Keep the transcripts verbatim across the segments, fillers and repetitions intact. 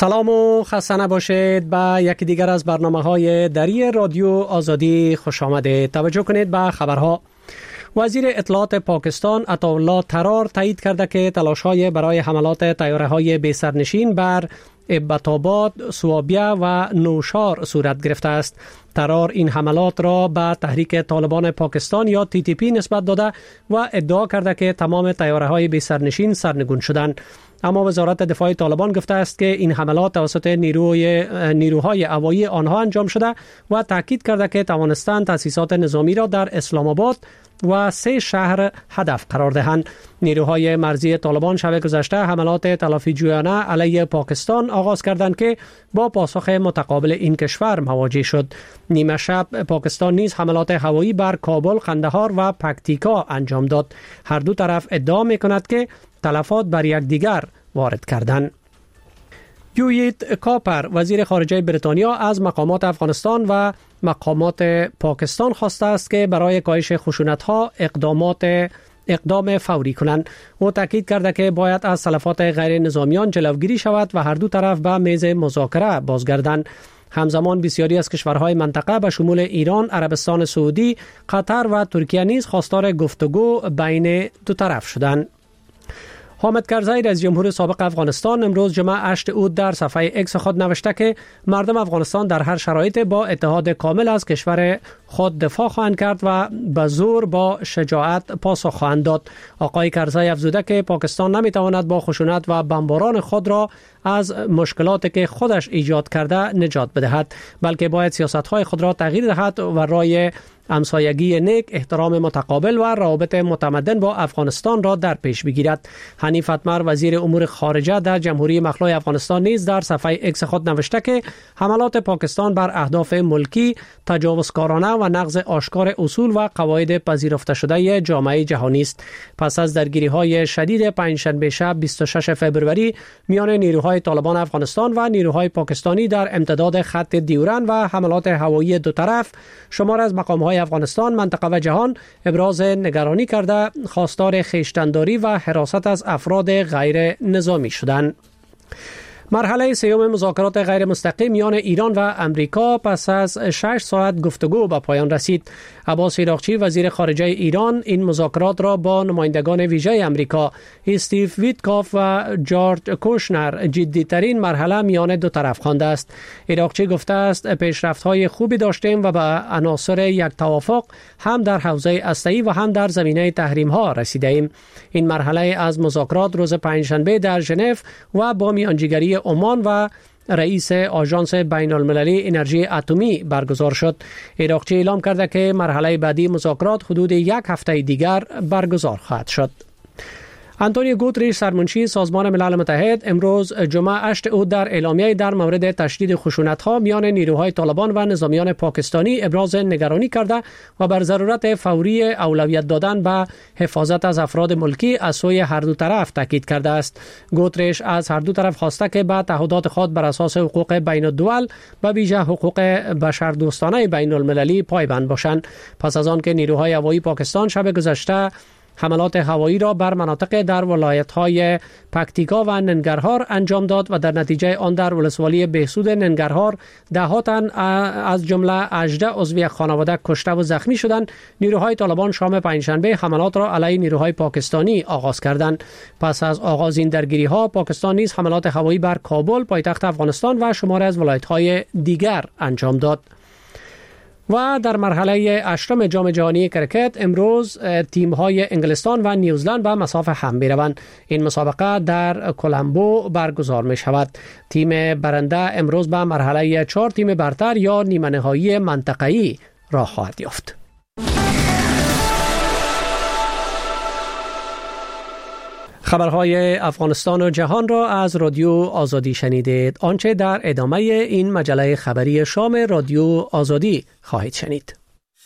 سلام و خسته نباشید. به یکی دیگر از برنامه‌های دری رادیو آزادی خوش آمدید. توجه کنید به خبرها. وزیر اطلاعات پاکستان عطاالله ترار تایید کرده که تلاش‌های برای حملات طیاره‌های بی سرنشین بر ابتاباد، سوابیه و نوشار صورت گرفته است. ترار این حملات را به تحریک طالبان پاکستان یا تی تی پی نسبت داده و ادعا کرده که تمام طیاره‌های بی سرنشین سرنگون شدند. اما وزارت دفاع طالبان گفته است که این حملات توسط نیروی نیروهای هوایی آنها انجام شده و تاکید کرده که توانستند تأسیسات نظامی را در اسلام آباد و سه شهر هدف قرار دهند. نیروهای مرزی طالبان شب گذشته حملات تلافی جویانه علیه پاکستان آغاز کردند که با پاسخ متقابل این کشور مواجه شد. نیمه شب پاکستان نیز حملات هوایی بر کابل، قندهار و پکتیکا انجام داد. هر دو طرف ادعا می‌کند که تلفات بر یکدیگر وارد کردند. یویت کاپر وزیر خارجه بریتانیا از مقامات افغانستان و مقامات پاکستان خواسته است که برای کاهش خشونت‌ها اقدامات اقدام فوری کنند. او تاکید کرده که باید از تلفات غیر نظامیان جلوگیری شود و هر دو طرف به میز مذاکره بازگردند. همزمان بسیاری از کشورهای منطقه به شمول ایران، عربستان سعودی، قطر و ترکیه نیز خواستار گفتگو بین دو طرف شدند. حامد کرزی رئیس جمهور سابق افغانستان امروز جمعه هشت اود در صفحه اکس خود نوشته که مردم افغانستان در هر شرایط با اتحاد کامل از کشور خود دفاع خواهند کرد و به زور با شجاعت پاسخ خواهند داد. آقای کرزی افزوده که پاکستان نمیتواند با خشونت و بمباران خود را از مشکلاتی که خودش ایجاد کرده نجات بدهد، بلکه باید سیاست‌های خود را تغییر دهد و رای همسایگی نیک، احترام متقابل و روابط متمدن با افغانستان را در پیش بگیرد. حنیف اتمر وزیر امور خارجه در جمهوری مخلوع افغانستان نیز در صفحه اکس خود نوشته که حملات پاکستان بر اهداف ملکی تجاوزکارانه و نقض آشکار اصول و قواعد پذیرفته شده جامعه جهانی است. پس از درگیری‌های شدید پنجشنبه شب بیست و ششم فوریه میان نیروهای طالبان افغانستان و نیروهای پاکستانی در امتداد خط دیورن و حملات هوایی دو طرف، شمار از مقام‌های افغانستان، منطقه و جهان ابراز نگرانی کرده خواستار خویشتن‌داری و حراست از افراد غیر نظامی شدند. مرحله سیوم مذاکرات غیر مستقیم میان ایران و امریکا پس از شش ساعت گفتگو به پایان رسید. عباس عراقچی وزیر خارجه ایران این مذاکرات را با نمایندگان ویژه امریکا استیو ویتکاف و جورج کوشنر جدی‌ترین مرحله میان دو طرف خوانده است. عراقچی گفته است پیشرفت‌های خوبی داشتیم و به عناصر یک توافق هم در حوزه هسته‌ای و هم در زمینه تحریم‌ها رسیده‌ایم. این مرحله از مذاکرات روز پنجشنبه در ژنو و با میانجیگری عمان و رئیس آژانس بین المللی انرژی اتمی برگزار شد. عراقچی اعلام کرده که مرحله بعدی مذاکرات حدود یک هفته دیگر برگزار خواهد شد. آنتونیو گوتریش سرمنشی سازمان ملل متحد امروز جمعه هشت اود در اعلامیه در مورد تشدید خشونت‌ها میان نیروهای طالبان و نظامیان پاکستانی ابراز نگرانی کرده و بر ضرورت فوری اولویت دادن به حفاظت از افراد ملکی از سوی هر دو طرف تاکید کرده است. گوتریش از هر دو طرف خواسته که به تعهدات خود بر اساس حقوق بین الدول و ویژه حقوق بشردوستانه بین المللی پایبند باشند. پس از آن که نیروهای هوایی پاکستان شب گذشته حملات هوایی را بر مناطق در ولایت‌های پکتیکا و ننگرهار انجام داد و در نتیجه آن در ولسوالی بهسود ننگرهار ده تن از جمله هجده عضو یک خانواده کشته و زخمی شدند. نیروهای طالبان شام پنجشنبه حملات را علیه نیروهای پاکستانی آغاز کردند. پس از آغاز این درگیری‌ها پاکستان نیز حملات هوایی بر کابل پایتخت افغانستان و شمار از ولایت‌های دیگر انجام داد. و در مرحله هشتم جام جهانی کرکت امروز تیم‌های انگلستان و نیوزلند به مسافه هم می‌روند. این مسابقه در کولمبو برگزار می‌شود. تیم برنده امروز به مرحله چهار تیم برتر یا نیمه نهایی منطقه‌ای راه خواهد یافت. خبرهای افغانستان و جهان را از رادیو آزادی شنیدید. آنچه در ادامه این مجله خبری شام رادیو آزادی خواهید شنید.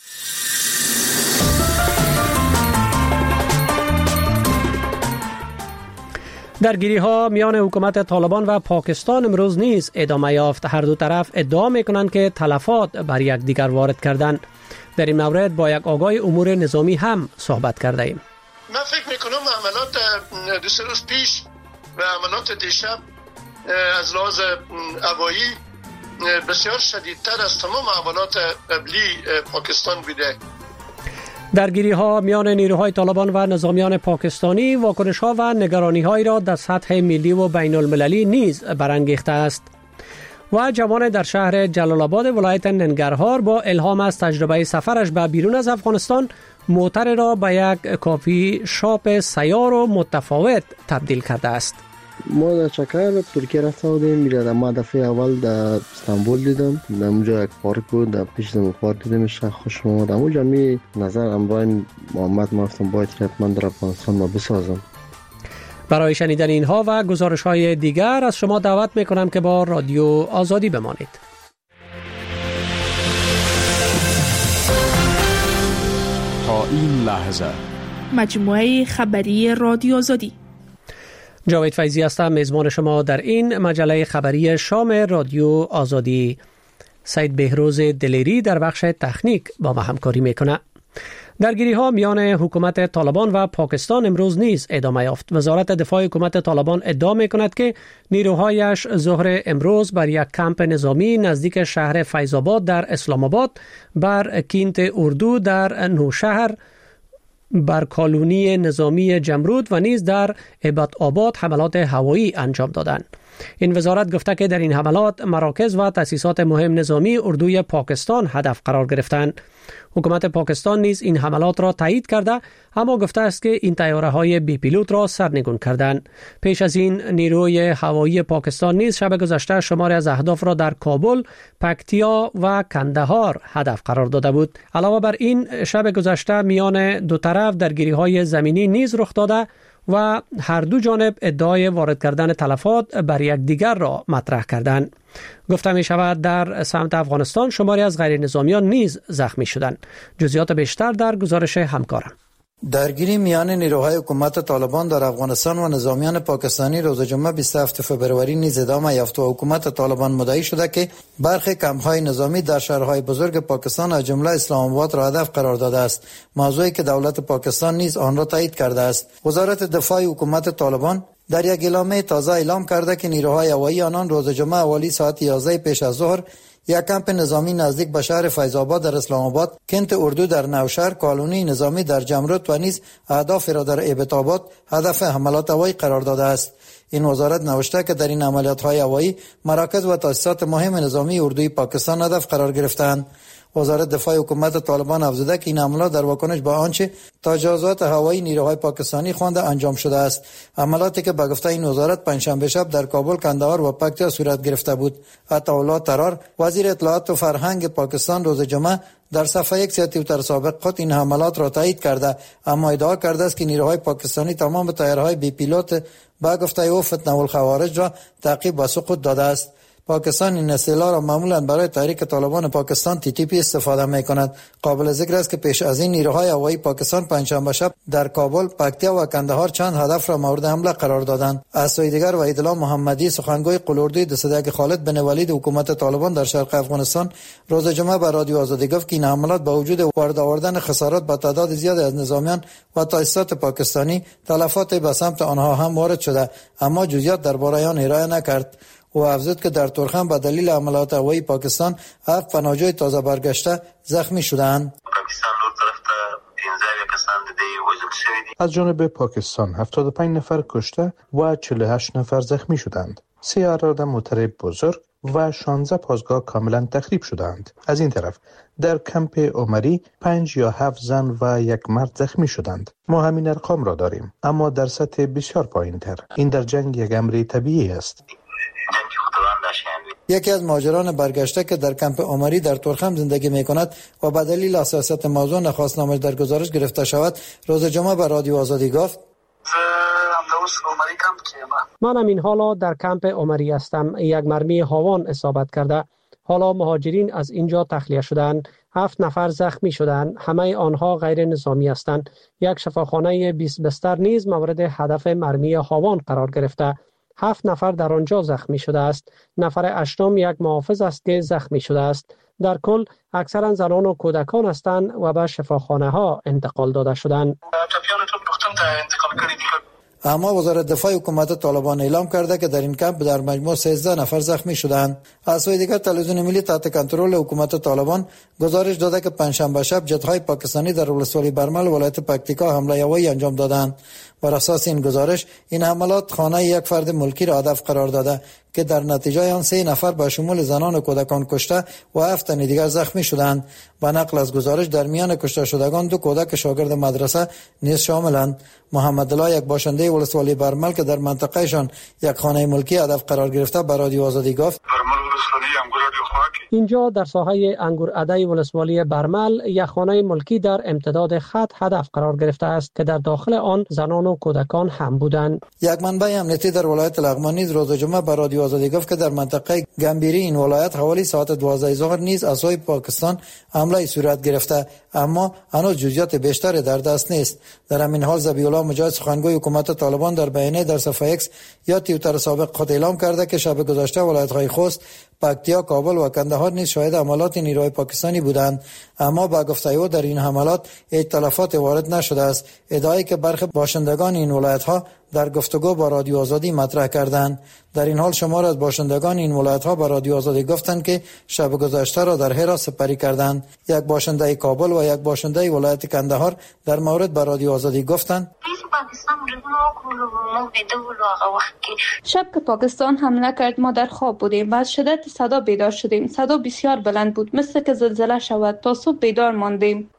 درگیری ها میان حکومت طالبان و پاکستان امروز نیز ادامه یافت. هر دو طرف ادعا میکنند که تلفات بر یک دیگر وارد کردند. در این مورد با یک آگاه امور نظامی هم صحبت کرده ایم. من فکر میکنم عملات دو سه روز پیش و عملات دیشب از لحاظ هوایی بسیار شدیدتر از تمام حملات قبلی پاکستان بوده. درگیری ها میان نیروهای طالبان و نظامیان پاکستانی واکنش ها و نگرانی هایی را در سطح ملی و بین المللی نیز برانگیخته است. و جوان در شهر جلال آباد ولایت ننگرهار با الهام از تجربه سفرش به بیرون از افغانستان موتر را به یک کافی شاپ سیار و متفاوت تبدیل کرده است. ما در چکر ترکیه رفته بودیم. میره ما دفعه اول در استانبول دیدم، در اونجا یک پارک بود، در پیش زمین پارک دیدمش، خوش اومد. اونجا می نظر امرای محمد ما گفتم باید حتما در افغانستان ما بسازم. برای شنیدن اینها و گزارش های دیگر از شما دعوت میکنم که با رادیو آزادی بمانید. تا این لحظه مجموعه خبری رادیو آزادی. جاوید فیضی هستم، میزبان شما در این مجله خبری شام رادیو آزادی. سید بهروز دلیری در بخش تکنیک با ما همکاری میکنه. درگیری ها میان حکومت طالبان و پاکستان امروز نیز ادامه یافت. وزارت دفاع حکومت طالبان ادعا میکند که نیروهایش ظهر امروز بر یک کمپ نظامی نزدیک شهر فیض آباد در اسلام آباد، بر کینت اردو در نوشهر، بر کالونی نظامی جمرود و نیز در عباد آباد حملات هوایی انجام دادند. این وزارت گفته که در این حملات مراکز و تأسیسات مهم نظامی اردوی پاکستان هدف قرار گرفتند. حکومت پاکستان نیز این حملات را تایید کرده، اما گفته است که این طیاره های بی پیلوت را سرنگون کردند. پیش از این نیروی هوایی پاکستان نیز شب گذشته شماری از اهداف را در کابل، پکتیا و کندهار هدف قرار داده بود. علاوه بر این شب گذشته میان دو طرف درگیری های زمینی نیز رخ داده و هر دو جانب ادعای وارد کردن تلفات بر یک دیگر را مطرح کردند. گفته می شود در سمت افغانستان شماری از غیر نظامیان نیز زخمی شدند. جزئیات بیشتر در گزارش همکارم. درگیری میان نیروهای حکومت طالبان در افغانستان و نظامیان پاکستانی روز جمعه بیست و هفتم فوریه نیز ادامه یافت و حکومت طالبان مدعی شده که برخی کمپ‌های نظامی در شهرهای بزرگ پاکستان از جمله اسلام آباد را هدف قرار داده است، موضوعی که دولت پاکستان نیز آن را تایید کرده است. وزارت دفاع حکومت طالبان در یک اعلامیه تازه اعلام کرده که نیروهای هوایی آنان روز جمعه حوالی ساعت یازده پیش از ظهر یک کمپ نظامی نزدیک به شهر فیض آباد در اسلام آباد، کنت اردو در نوشهر، کالونی نظامی در جمرود و نیز اهداف را در عباد آباد هدف حملات هوایی قرار داده است. این وزارت نوشته که در این عملیات‌های هوایی مراکز و تأسیسات مهم نظامی اردوی پاکستان هدف قرار گرفتند. وزارت دفاع حکومت طالبان افزوده که این حملات در واکنش به آنچه تجاوزات هوایی نیروهای پاکستانی خوانده انجام شده است. حملاتی که به گفته این وزارت پنجشنبه شب در کابل، کندهار و پکتیا صورت گرفته بود. عطاالله طرار وزیر اطلاعات و فرهنگ پاکستان روز جمعه در صفحه یک توییتر سابق خود این حملات را تایید کرده، اما ادعا کرده است که نیروهای پاکستانی تمام طیاره‌های بی پیلوت به گفته او فتنه الخوارج را تعقیب و سقوط داده است. پاکستان این اصطلاح را معمولا برای تحریک طالبان پاکستان تی تی پی استفاده می کند. قابل ذکر است که پیش از این نیروهای هوایی پاکستان پنجشنبه شب در کابل، پکتیا و کندهار چند هدف را مورد حمله قرار دادند. از سوی دیگر وحیدالله محمدی سخنگوی قلوردوی دسته خالد بن ولید حکومت طالبان در شرق افغانستان روز جمعه به رادیو آزادی گفت که این حملات با وجود وارد آوردن خسارات با تعداد زیادی از نظامیان و تأسیسات پاکستانی، تلفات به سمت آنها هم وارد شده، اما جزئیات درباره آن ارائه نکرد. و افزود که در تورخم به دلیل حملات هوایی پاکستان هفت پناهجوی تازه برگشته زخمی شدند. از جانب پاکستان هفتاد و پنج نفر کشته و چهل و هشت نفر زخمی شدند. سه اراده موتر بزرگ و شانزده پاسگاه کاملا تخریب شدند. از این طرف در کمپ عمری پنج یا هفت زن و یک مرد زخمی شدند. ما همین ارقام را داریم، اما در سطح بسیار پایین تر. این در جنگ یک امر طبیعی است. یکی از مهاجران برگشته که در کمپ عمری در تورخم زندگی می کند و به دلیل حساسیت موضوع نخواست نامش در گزارش گرفته شود، روز جمعه به رادیو آزادی گفت: من هم این حالا در کمپ عمری هستم. یک مرمی هاوان اصابت کرده. حالا مهاجرین از اینجا تخلیه شدند. هفت نفر زخمی شدند. همه آنها غیر نظامی هستند. یک شفاخانه بیست بستر نیز مورد هدف مرمی هاوان قرار گرفته. هفت نفر در آنجا زخمی شده است. نفر هشتم یک محافظ است که زخمی شده است. در کل اکثرا زنان و کودکان هستند و به شفاخانه ها انتقال داده شدند. اما وزارت دفاع حکومت طالبان اعلام کرده که در این کمپ در مجموع سیزده نفر زخمی شدند. از سوی دیگر تلویزیون ملی تحت کنترل حکومت طالبان گزارش داده که پنجشنبه شب جت‌های پاکستانی در ولسوالی برمل ولایت پکتیکا حمله هوایی انجام دادند. بر اساس این گزارش این حملات خانه یک فرد ملکی را هدف قرار داده که در نتیجه آن سه نفر به شمول زنان و کودکان کشته و هفت تن دیگر زخمی شدند. به نقل از گزارش در میان کشته شدگان دو کودک شاگرد مدرسه نیز شاملند. محمد الله یک باشنده ولسوالی برمل که در منطقه شان یک خانه ملکی هدف قرار گرفته به رادیو آزادی گفت اینجا در ساحه انگورعده ولسوالی برمل یک خانه ملکی در امتداد خط هدف قرار گرفته است که در داخل آن زنان و کودکان هم بودند. یک منبع امنیتی در ولایت لغمان نیز روز جمعه به رادیو آزادی گفت که در منطقه گمبیری این ولایت حوالی ساعت دوازده ظهر نیز از سوی پاکستان حمله صورت گرفته، اما هنوز جزئیات بیشتر در دست نیست. در همین حال ذبیح‌الله مجاهد سخنگوی حکومت طالبان در بیانیه در صفحه ایکس یا توییتر سابق خود اعلام کرده که شب گذشته ولایت‌های خوست، پکتیا، کابل و کندهار نیز شاهد حملات نیروهای پاکستانی بودند، اما با گفته او در این حملات هیچ تلفات وارد نشده است. ادعایی که برخی باشندگان این ولایت‌ها در گفتگو با رادیو آزادی مطرح کردند. در این حال شمار از باشندگان این ولایت‌ها با رادیو آزادی گفتند که شب گذشته را در هرات سپری کردند. یک باشنده کابل و یک باشنده ولایت کندهار در مورد با رادیو آزادی گفتند شب که پاکستان حمله کرد ما در خواب بودیم و از شدت صدا بیدار شدیم. صدا بسیار بلند بود، مثل که زلزله شود. تا صبح بیدار ماندیم.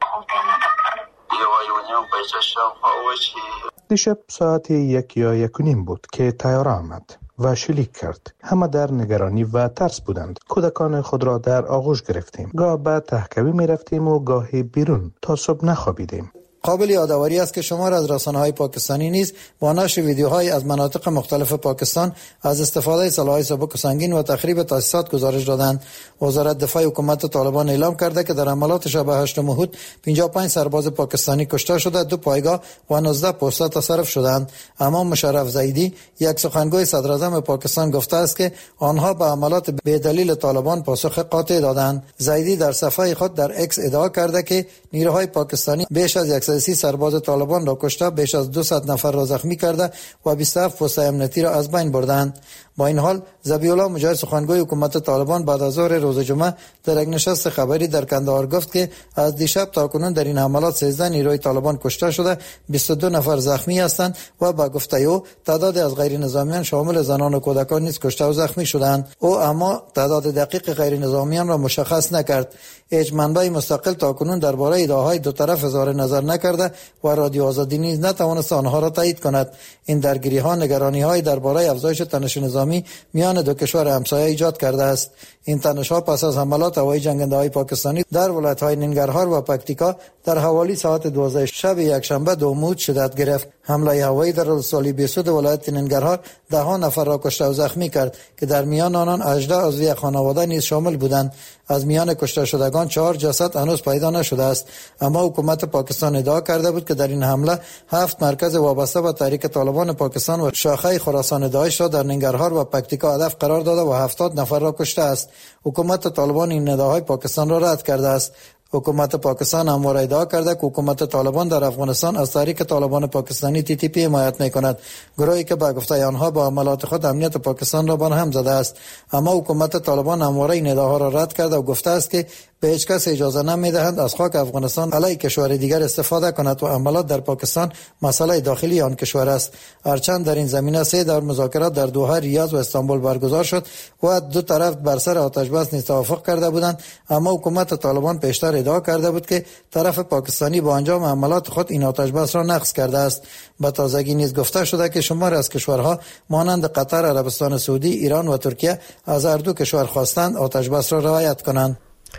دیشب ساعت یک یا یک و نیم بود که طیاره آمد و شلیک کرد. همه در نگرانی و ترس بودند. کودکان خود را در آغوش گرفتیم. گاه به تهکوی می رفتیم و گاهی بیرون تا صبح نخوابیدیم. قابل یادآوری است که شمار از رسانه‌های پاکستانی نیز با نشر ویدیوهای از مناطق مختلف پاکستان از استفاده سلاح‌های سبک و سنگین و تخریب تاسیسات گزارش دادند. وزارت دفاع حکومت طالبان اعلام کرده که در حملات شب هشتم احد پنجاه و پنج سرباز پاکستانی کشته شده، دو پایگاه و نوزده پست تصرف شدند. اما مشرف زیدی، یک سخنگوی صدراعظم پاکستان، گفته است که آنها به حملات بی‌دلیل طالبان پاسخ قاطع دادند. زیدی در صفحه خود در ایکس ادعا کرده که نیروهای پاکستانی بیش از سی سرباز طالبان را کشته، بیش از دویست نفر را زخمی کرده و بیست و هفت پست امنیتی را از بین بردند. با این حال ذبیح‌الله مجاهد سخنگوی حکومت طالبان بعد از ظهر روز جمعه در یک نشست خبری در کندهار گفت که از دیشب تا کنون در این حملات سیزده نیروی طالبان کشته شده، بیست و دو نفر زخمی هستند و با گفته او تعداد از غیر نظامیان شامل زنان و کودکان نیز کشته و زخمی شدند. او اما تعداد دقیق غیر نظامیان را مشخص نکرد. هیچ منبع مستقل تا کنون درباره ادعاهای دو طرف اظهار نظر نکرده و رادیو آزادی نیز نتوانست آنها را تایید کند. این درگیری‌ها نگرانی‌های درباره افزایش تنش نظامی میان دو کشور همسایه ایجاد کرده است. این تنش‌ها پس از حملات هوایی جنگنده‌های پاکستانی در ولایت‌های ننگرهار و پکتیکا در حوالی ساعت دوازده شب یکشنبه دو احد شدت گرفت. حمله هوایی در ولسوالی بیسود ولایت ننگرهار ده ها نفر را کشته و زخمی کرد که در میان آنان هجده عضو یک خانواده نیز شامل بودند. از میان کشته شدگان چهار جسد هنوز پیدا نشده است، اما حکومت پاکستان ادعا کرده بود که در این حمله هفت مرکز وابسته به تحریک طالبان پاکستان و شاخه خراسان داعش را در ننگرهار و پکتیکا هدف قرار داده و هفتاد نفر را کشته است. حکومت طالبان این ادعاهای پاکستان را رد کرده است. حکومت پاکستان همواره ادعا کرده که حکومت طالبان در افغانستان از تحریک طالبان پاکستانی تی تی پی حمایت می‌کند، گروهی که به گفته آنها با حملات خود امنیت پاکستان را برهم زده است. اما حکومت طالبان همواره این ادعاها را رد کرده و گفته است که به هیچ کس اجازه نمی‌دهند از خاک افغانستان علیه کشور دیگر استفاده کند و حملات در پاکستان مسئله داخلی آن کشور است. هرچند در این زمینه سه دور مذاکرات در دوحه، ریاض و استانبول برگزار شد و دو طرف بر سر آتش بس نیز توافق کرده بودند، اما حکومت طالبان پیشتر ادعا کرده بود که طرف پاکستانی با انجام حملات خود این آتش بس را نقض کرده است. به تازگی نیز گفته شده که شمار از کشورها مانند قطر، عربستان سعودی، ایران و ترکیه از هر دو کشور خواستند آتش بس را رعایت کنند.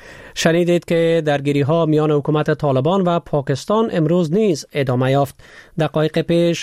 شنیدید که درگیری‌ها میان حکومت طالبان و پاکستان امروز نیز ادامه یافت. دقایق پیش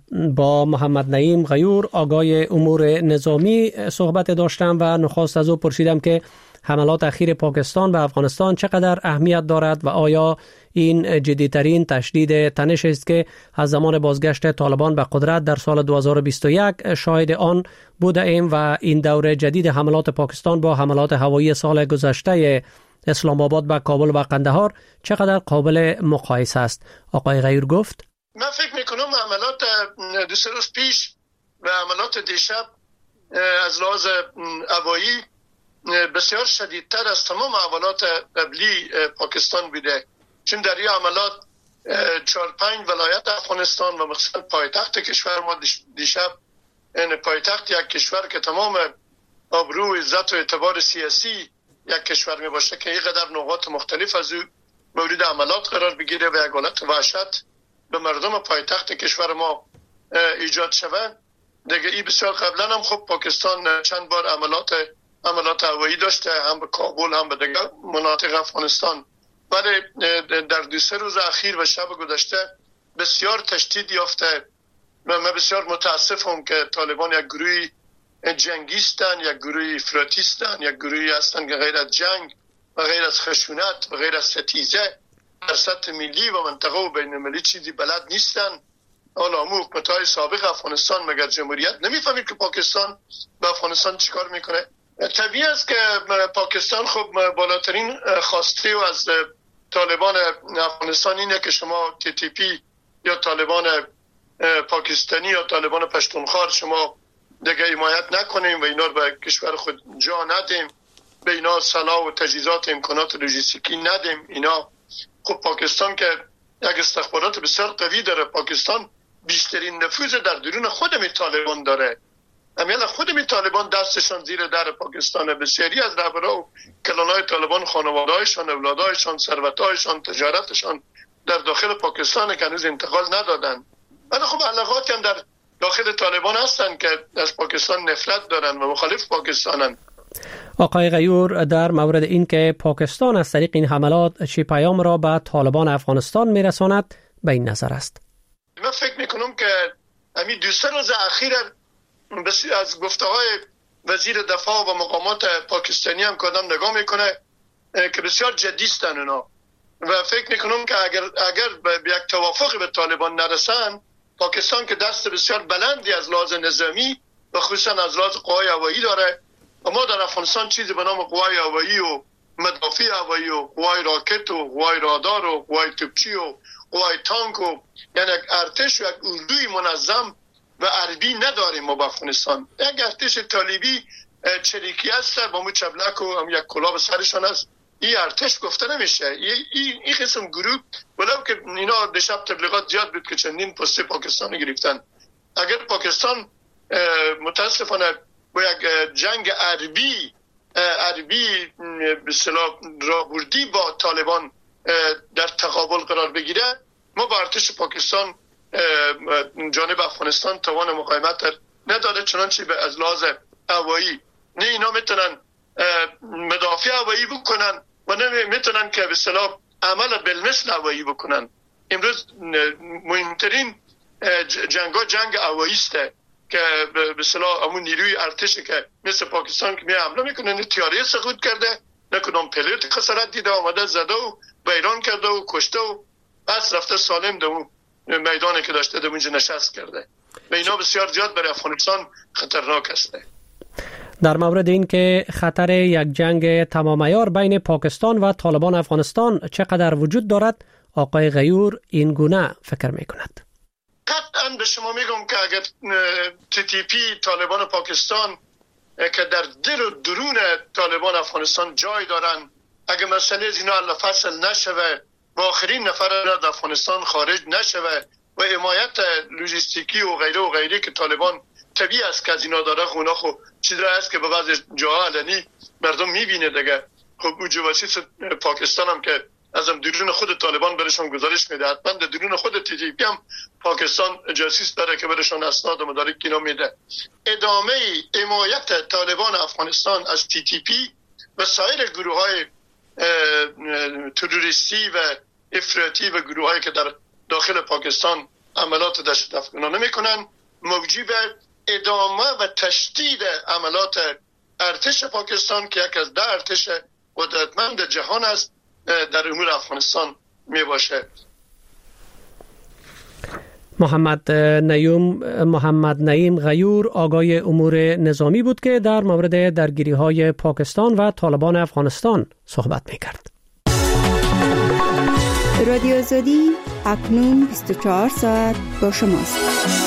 با محمد نعیم غیور آگاه امور نظامی صحبت داشتم و نخست از او پرسیدم که حملات اخیر پاکستان به افغانستان چقدر اهمیت دارد و آیا این جدیترین تشدید تنش است که از زمان بازگشت طالبان به قدرت در سال دو هزار و بیست و یک شاهد آن بوده ایم و این دور جدید حملات پاکستان با حملات هوایی سال گذشته اسلام آباد به کابل و قندهار چقدر قابل مقایسه است؟ آقای غیور گفت من فکر میکنم عملات دو سه روز پیش و عملات دیشب از لحاظ هوایی بسیار شدیدتر از تمام عملات قبلی پاکستان بوده، چون در این عملات چهار پنج ولایت افغانستان و مثلا پایتخت کشور ما دیشب، این پایتخت یک کشور که تمام آبرو و عزت و اعتبار سیاسی یک کشور می باشه که اینقدر نقاط مختلف از او مورد عملات قرار بگیره و یک حالت وحشت به مردم پایتخت کشور ما ایجاد شود دیگه. این بسیار قبلا هم خب پاکستان چند بار عملات عملات هوایی داشته، هم به کابل هم به دیگر مناطق افغانستان، ولی در دو سه روز اخیر و شب گذشته بسیار تشدید یافته. من بسیار متاسفم که طالبان یک گروهی جنگیستن، یک گروهی افراطیستن، یک گروهی هستن که غیر از جنگ و غیر از خشونت و غیر از ستیزه در سطح ملی و منطقه و بین المللی چیزی بلد نیستن. حالا همون حکومت‌های سابق افغانستان مگر جمهوریت نمیفهمید که پاکستان به افغانستان چیکار میکنه؟ طبیعی است که پاکستان خب بالاترین خواسته و از طالبان افغانستان اینه که شما تی تی پی یا طالبان پاکستانی یا طالبان پشتونخوا شما دیگه حمایت نکنیم و اینا به کشور خود جا ندیم، به اینا سلاح و تجهیزات امکانات لوجستیکی ندیم. اینا خب پاکستان که یک استخبارات بسیار قوی داره، پاکستان بیشترین نفوذ در درون خود می طالبان داره. امیال خود می طالبان دستشان زیر در پاکستان، بسیاری از رهبران و کلانای طالبان خانواده‌هایشان، اولادهایشان، ثروت‌هایشان، تجارتشان در داخل پاکستان که هنوز انتقال ندادن. ولی خب علاقاتی هم در داخل طالبان هستن که از پاکستان نفرت دارن و مخالف پاکستانن. آقای غیور، در مورد این که پاکستان از طریق این حملات چه پیام را به طالبان افغانستان میرساند به این نظر است؟ من فکر میکنم که همین دو سه روز اخیر بسیار از گفته‌های وزیر دفاع و مقامات پاکستانی هم که آدم نگاه میکنه که بسیار جدیستن اونا و فکر میکنم که اگر اگر به یک توافق به طالبان نرسن، پاکستان که دست بسیار بلندی از لحاظ نظامی و خصوصا از لحاظ قوای هوایی داره و ما در افغانستان چیزی به نام قوای هوایی و مدافع هوایی و قوای راکت و قوای رادار و قوای توپچی و قوای تانک و یعنی یک ارتش و یک اردوی منظم و عربی نداریم ما با افغانستان. یک ارتش طالبی چریکی هست با مو چبلک و هم یک کلاه به سرشان است. این ارتش گفته نمیشه. این این قسم گروه ولو که اینا دیشب تبلیغات زیاد بود که چندین پست پاکستان گرفتن. اگر پاکستان متاسفانه با یک جنگ عربی عربی به اصطلاح راهبردی با طالبان در تقابل قرار بگیره، ما با ارتش پاکستان جانب افغانستان توان مقاومت نداره، چنانچه به از لحاظ هوایی نه اینا میتونن مدافع هوایی بکنن و نه میتونن که به اصطلاح عمل بالمثل هوایی بکنن. امروز مهمترین جنگا جنگ هوایی است که به اصطلاح همون نیروی ارتشی که مثل پاکستان که می حمله میکنه نه تیاره سقوط کرده نه کدام پیلوت خسارت دیده، آمده زده و ویران کرده و کشته و بس رفته سالم دو میدانی که داشته در اونجا نشست کرده. به اینا بسیار زیاد برای افغانستان خطرناک است. در مورد این که خطر یک جنگ تمام عیار بین پاکستان و طالبان افغانستان چقدر وجود دارد، آقای غیور این گونه فکر میکند؟ قطعا به شما میگم که اگر تی تی پی طالبان پاکستان که در دل و درون طالبان افغانستان جای دارن، اگر مسئله از اینا حل فصل نشوه و آخرین نفر از افغانستان خارج نشوه و حمایت لوجستیکی و غیره و غیره که طالبان طبیعی است که از اینا داره، خونا خو چیزی هست که به بعض جاها علنی مردم میبینه دیگه. خب او جواسیس پاکستان هم که از هم درون خود طالبان برشان گزارش میده، حتما در درون خود تی تی پی هم پاکستان جاسوس داره که برشان اسناد و مدارک اینا میده. ادامه حمایت طالبان افغانستان از تی تی پی و سایر گروه های تروریستی و افراطی و گروه هایی که در داخل پاکستان عملات دهشت افکنانه میکنن موجب ادامه و تشدید عملات ارتش پاکستان که یک از ده ارتش قدرتمند جهان است در امور افغانستان می باشه. محمد نعیم محمد نعیم غیور آگای امور نظامی بود که در مورد درگیری های پاکستان و طالبان افغانستان صحبت می کرد. رادیو آزادی اکنون بیست و چهار ساعت با شماست.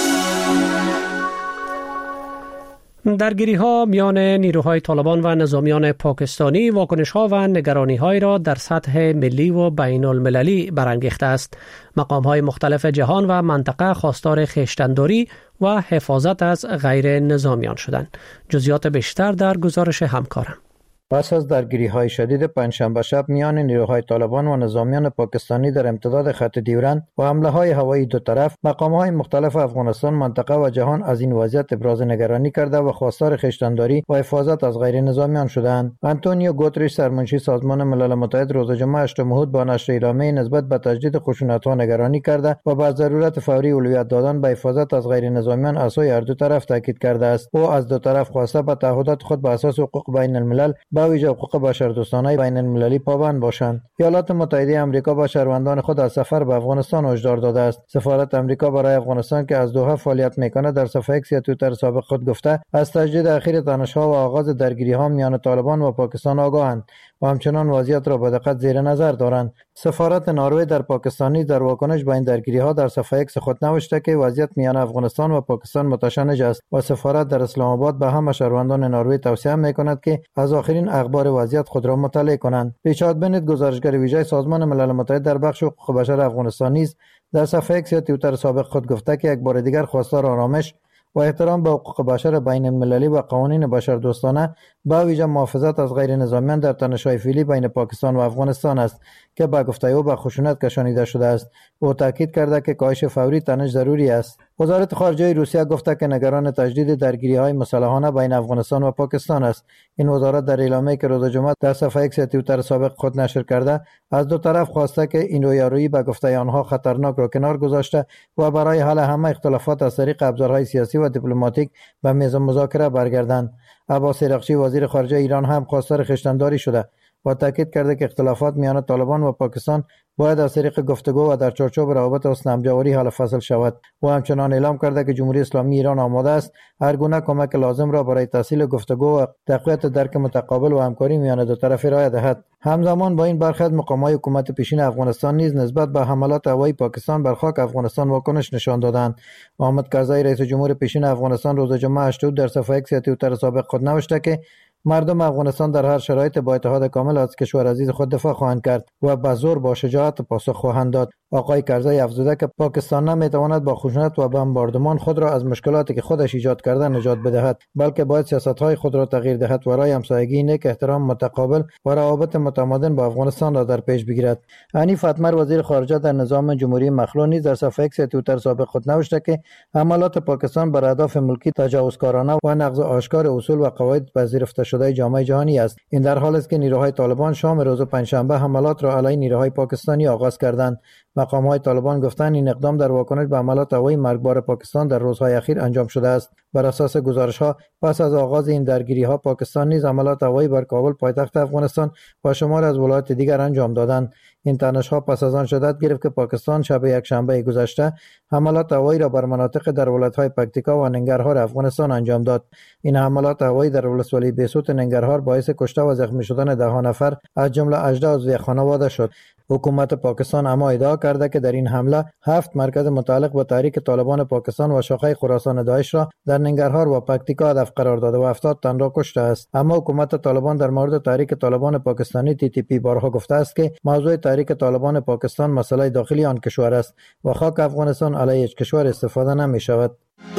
درگیری ها میان نیروهای طالبان و نظامیان پاکستانی واکنش ها و نگرانی های را در سطح ملی و بین المللی برانگیخته است. مقام های مختلف جهان و منطقه خواستار خویشتن‌داری و حفاظت از غیر نظامیان شدند. جزئیات بیشتر در گزارش همکارم. پس از درگیری‌های شدید پنجشنبه شب میان نیروهای طالبان و نظامیان پاکستانی در امتداد خط ډیورند و حمله‌های هوایی دو طرف، مقام‌های مختلف افغانستان، منطقه و جهان از این وضعیت ابراز نگرانی کرده و خواستار خویشتن‌داری و حفاظت از غیر نظامیان شدند. آنتونیو گوتریش، سرمنشی سازمان ملل متحد، روز جمعه هشتم اهود با نشر اعلامیه نسبت به تجدید خشونت‌ها نگرانی کرده و بر ضرورت فوری اولویت دادن به حفاظت از غیر نظامیان از سوی هر دو طرف تاکید کرده است. او از دو طرف خواسته به تعهدات خود به اساس حقوق بین الملل با ویژه حقوق بشردوستانه بین المللی پابند باشند. ایالات متحده آمریکا با شهروندان خود از سفر به افغانستان هشدار داده است. سفارت آمریکا برای افغانستان که از دوحه فعالیت می‌کند در صفحه ایکس یا توییتر سابق خود گفته از تجدید اخیر تنش‌ها و آغاز درگیری‌ها میان طالبان و پاکستان آگاهند و همچنان وضعیت را به دقت زیر نظر دارند. سفارت نروژ در پاکستان در واکنش به این درگیری‌ها در صفحه ایکس خود نوشته که وضعیت میان افغانستان و پاکستان متشنج است و سفارت در اسلام آباد به همه شهروندان نروژ توصیه می‌کند که از آخرین اخبار وضعیت خود را مطالعه کنند. ریچارد بنت، گزارشگر ویژه سازمان ملل متحد در بخش حقوق بشر افغانستان، نیز در صفحه ایکس یا توییتر سابق خود گفته که یک بار دیگر خواستار آرامش و احترام به حقوق بشر بین المللی و قوانین بشردوستانه با ویژه محافظت از غیر نظامیان در تنش‌های فعلی بین پاکستان و افغانستان است که با گفته او به خشونت کشانیده شده است. او تاکید کرده که کاهش فوری تنش ضروری است. وزارت خارجه روسیه گفته که نگران تجدید درگیری‌های مسلحانه بین افغانستان و پاکستان است. این وزارت در اعلامیه‌ای که روز جمعه در صفحه ایکس توییتر سابق خود نشر کرده از دو طرف خواسته که این رویارویی به گفته آنها خطرناک را کنار گذاشته و برای حل همه اختلافات از طریق ابزارهای سیاسی و دیپلماتیک به میز مذاکره برگردند. عباس عراقچی، وزیر خارجه ایران، هم خواستار خویشتن‌داری شده و تاکید کرده که اختلافات میان طالبان و پاکستان باید از طریق گفتگو و در چارچوب روابط حسن همجواری حل فصل شود. و همچنان اعلام کرده که جمهوری اسلامی ایران آماده است هر گونه کمک لازم را برای تسهیل گفتگو و تقویت درک متقابل و همکاری میان دو طرف ارائه دهد. همزمان با این برخلاف مقامات حکومت پیشین افغانستان نیز نسبت به حملات هوایی پاکستان بر خاک افغانستان واکنش نشان دادند. محمد کرزی، رئیس جمهور پیشین افغانستان، روز جمعه هشت در صفحه ایکس یا توییتر سابق خود نوشته که مردم افغانستان در هر شرایط با اتحاد کامل از کشور عزیز خود دفاع خواهند کرد و به زور با شجاعت پاسخ خواهند داد. آقای کرزی افزوده که پاکستان نمیتواند با خشونت و بمباردمان خود را از مشکلاتی که خودش ایجاد کرده نجات بدهد، بلکه باید سیاست‌های خود را تغییر دهد و رای همسایگی نیک، احترام متقابل و روابط متمادن با افغانستان را در پیش بگیرد. حنیف اتمر، وزیر خارجه در نظام جمهوری مخلوع، نیز در صفحه ایکس توییتر سابق خود نوشته که حملات پاکستان بر اهداف ملکی تجاوزکارانه و نقض آشکار اصول و قواعد پذیرفته شده جامعه جهانی است. این در حالی است که نیروهای طالبان شام روز پنجشنبه حملات را علیه نیروهای پاکستانی آغاز کردند. مقام‌های طالبان گفتند این اقدام در واکنش به حملات هوایی مرگبار پاکستان در روزهای اخیر انجام شده است. بر اساس گزارش‌ها پس از آغاز این درگیری‌ها پاکستان نیز حملات هوایی بر کابل پایتخت افغانستان و شمار از ولایات دیگر انجام دادند. این تنش‌ها پس از آن شدت گرفت که پاکستان شب یکشنبه گذشته حملات هوایی را بر مناطق در ولایت‌های پکتیکا و ننگرهار افغانستان انجام داد. این حملات هوایی در ولسوالی بیسوت ننگرهار باعث کشته و زخمی شدن ده ها نفر از جمله هجده عضو خانواده شد. حکومت پاکستان اما ادعا کرده که در این حمله هفت مرکز متعلق به تحریک طالبان پاکستان و شاخه خراسان داعش را در ننگرهار و پکتیکا هدف قرار داده و هفتاد تن را کشته است. اما حکومت طالبان در مورد تحریک طالبان پاکستانی تی تی پی بارها گفته است که موضوع تحریک طالبان پاکستان مسئله داخلی آن کشور است و خاک افغانستان علیه هیچ کشور استفاده نمی شود.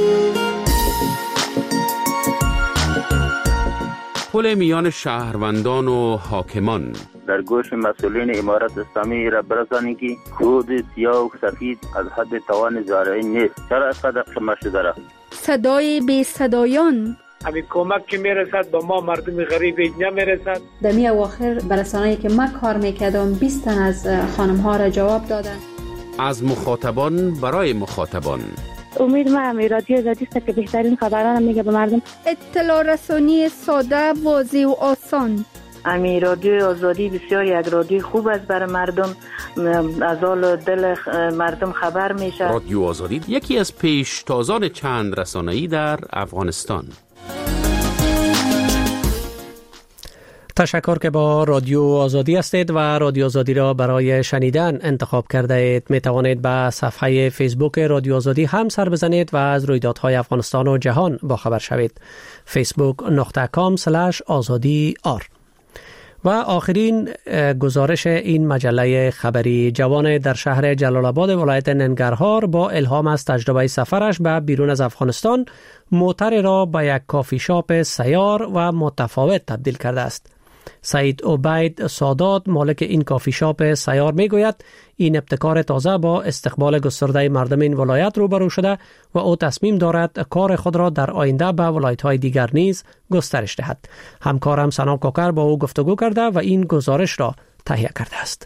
پل میان شهروندان و حاکمان در گوش مسئولین امارت اسلامی را برسانید که خود سیاه و سفید از حد توان زارعی نیست. چرا اینقدر کم شده را؟ صدای بی صدایان، همین کمک که میرسد با ما مردم غریب نمیرسد. دمی اواخر برسانه‌ای که من کار میکردم بیست تن از خانم ها را جواب دادن. از مخاطبان برای مخاطبان. امید ما همی رادیو زدی است که بهترین خبران میگه به مردم. اطلاع رسانی ساده، واضح و آسان. امی رادیو آزادی بسیار یک رادیو خوب است برای مردم، از حال دل مردم خبر میشه. رادیو آزادی یکی از پیشتازان چند رسانه‌ای در افغانستان. تشکر که با رادیو آزادی هستید و رادیو آزادی را برای شنیدن انتخاب کرده اید. می توانید به صفحه فیسبوک رادیو آزادی هم سر بزنید و از رویدادهای افغانستان و جهان با خبر شوید. فیسبوک دات کام اسلش آزادی آر. و آخرین گزارش این مجله خبری: جوان در شهر جلال آباد ولایت ننگرهار با الهام از تجربه سفرش به بیرون از افغانستان موتر را به یک کافی شاپ سیار و متفاوت تبدیل کرده است. سعید عبید سادات مالک این کافی شاپ سیار می گوید این ابتکار تازه با استقبال گسترده مردم این ولایت روبرو شده و او تصمیم دارد کار خود را در آینده به ولایت‌های دیگر نیز گسترش دهد. همکارم سنا کوکر با او گفتگو کرده و این گزارش را تهیه کرده است.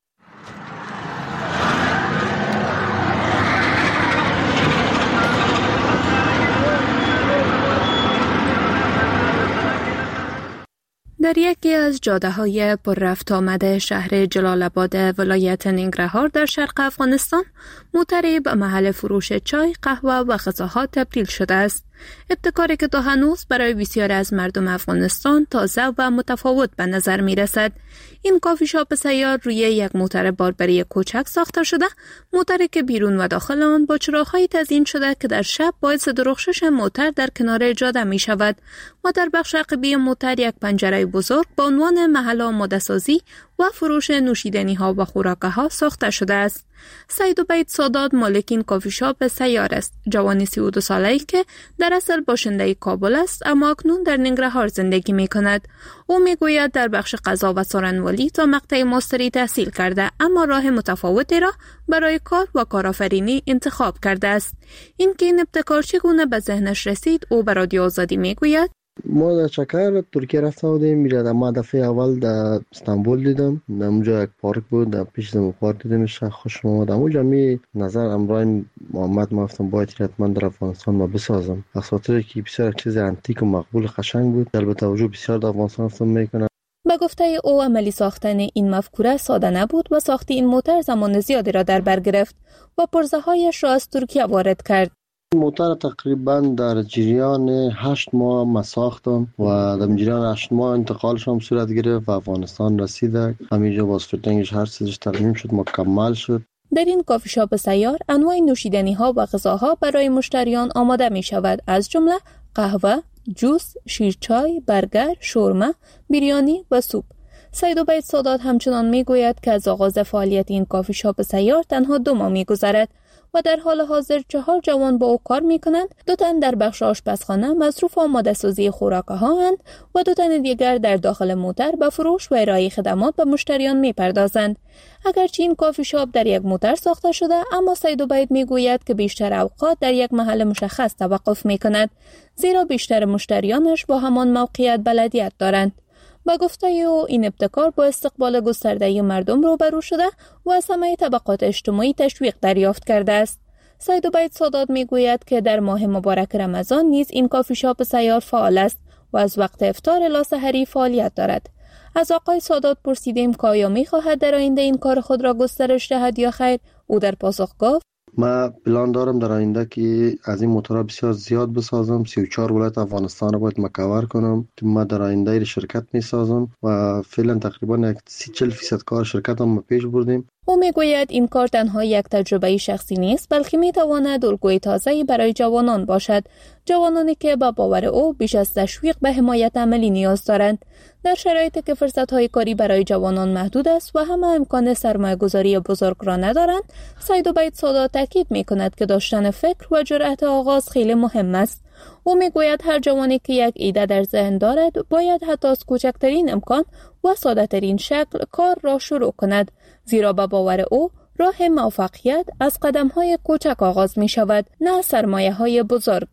در یکی از جاده‌های پر رفت آمد شهر جلال آباد ولایت ننگرهار در شرق افغانستان، موتری به محل فروش چای، قهوه و غذاها تبدیل شده است. ابتکاری که تا هنوز برای بسیاری از مردم افغانستان تازه و متفاوت به نظر می رسد. این کافی شاپ سیار روی یک موتر باربری کوچک ساخته شده، موتری که بیرون و داخل آن با چراغ‌های تزیین شده که در شب باعث درخشش موتر در کنار جاده می شود و در بخش عقبی موتر یک پنجره بزرگ با عنوان محل آماده سازی و فروش نوشیدنی ها و خوراکه ها ساخته شده است. سعید عبید سادات مالک این کافی شاپ سیار است. جوانی سی و دو ساله‌ای که در اصل باشنده کابل است اما اکنون در ننگرهار زندگی می کند. او می گوید در بخش قضا و سارنوالی تا مقطع ماستری تحصیل کرده اما راه متفاوتی را برای کار و کارآفرینی انتخاب کرده است. این که این ابتکار چگونه به ذهنش رسید او به رادیو آزادی می گوید: ما در چکر ترکیه رفته بودیم. میره ما دفعه اول در استانبول دیدم، در اونجا یک پارک بود، در پیش زمین خوار دیدمش، خوشم اومد. اونجا می نظر امرای محمد ما گفتم باید حتما در افغانستان ما بسازم، از خاطر که بسیار چیز انتیک و مقبول قشنگ بود. البته توجه بسیار در افغانستان افتم میکنه. به گفته او عملی ساختن این مفکوره ساده نبود و ساخت این موتر زمان زیادی را در بر گرفت و پرزه‌هایش را از ترکیه وارد کرد. موتر تقریبا در جریان هشت ماه ما ساختم و در جریان هشت ماه انتقالش هم صورت گرفت و افغانستان رسیده. همینجا باز فیتنگش هر چیزش ترمیم شد، مکمل شد. در این کافی شاپ سیار انواع نوشیدنی ها و غذاها برای مشتریان آماده می شود، از جمله قهوه، جوس، شیرچای، برگر، شورمه، بیریانی و سوپ. سعید عبید سادات همچنان می گوید که از آغاز فعالیت این کافی شاپ سیار تنها دو ماه می گذرد و در حال حاضر چهار جوان با او کار می کنند. دو تن در بخش آشپزخانه مصروف آماده سازی خوراکه ها اند و دو تن دیگر در داخل موتر به فروش و ارائه خدمات به مشتریان می پردازند. اگرچه این کافی شاپ در یک موتر ساخته شده اما سعید عبید می گوید که بیشتر اوقات در یک محل مشخص توقف می کند، زیرا بیشتر مشتریانش با همان موقعیت بلدیت دارند. با گفته او این ابتکار با استقبال گسترده مردم روبرو شده و از همه طبقات اجتماعی تشویق دریافت کرده است. سعید عبید سادات می گوید که در ماه مبارک رمضان نیز این کافی شاپ سیار فعال است و از وقت افطار الی سحری فعالیت دارد. از آقای سادات پرسیدیم که آیا می خواهد در آینده این کار خود را گسترش دهد یا خیر. او در پاسخ گفت: ما پلان دارم در آینده که از این موتورها بسیار زیاد بسازم. سی و چهار ولایت افغانستان را باید مکور کنم که ما در آینده شرکت می سازم و فعلا تقریبا یک سی چهل فیصد کار شرکت هم پیش بردیم. او می گوید این کار تنها یک تجربه شخصی نیست بلکه می تواند الگوی تازه‌ای برای جوانان باشد، جوانانی که با باور او بیش از تشویق به حمایت عملی نیاز دارند. در شرایطی که فرصت‌های کاری برای جوانان محدود است و همه امکان سرمایه‌گذاری بزرگ را ندارند، سعید عبید سادات تاکید می‌کند که داشتن فکر و جرأت آغاز خیلی مهم است. او میگوید هر جوانی که یک ایده در ذهن دارد باید حتی از کوچکترین امکان و ساده‌ترین شکل کار را شروع کند، زیرا به باور او راه موفقیت از قدم‌های کوچک آغاز می‌شود، نه سرمایه‌های بزرگ.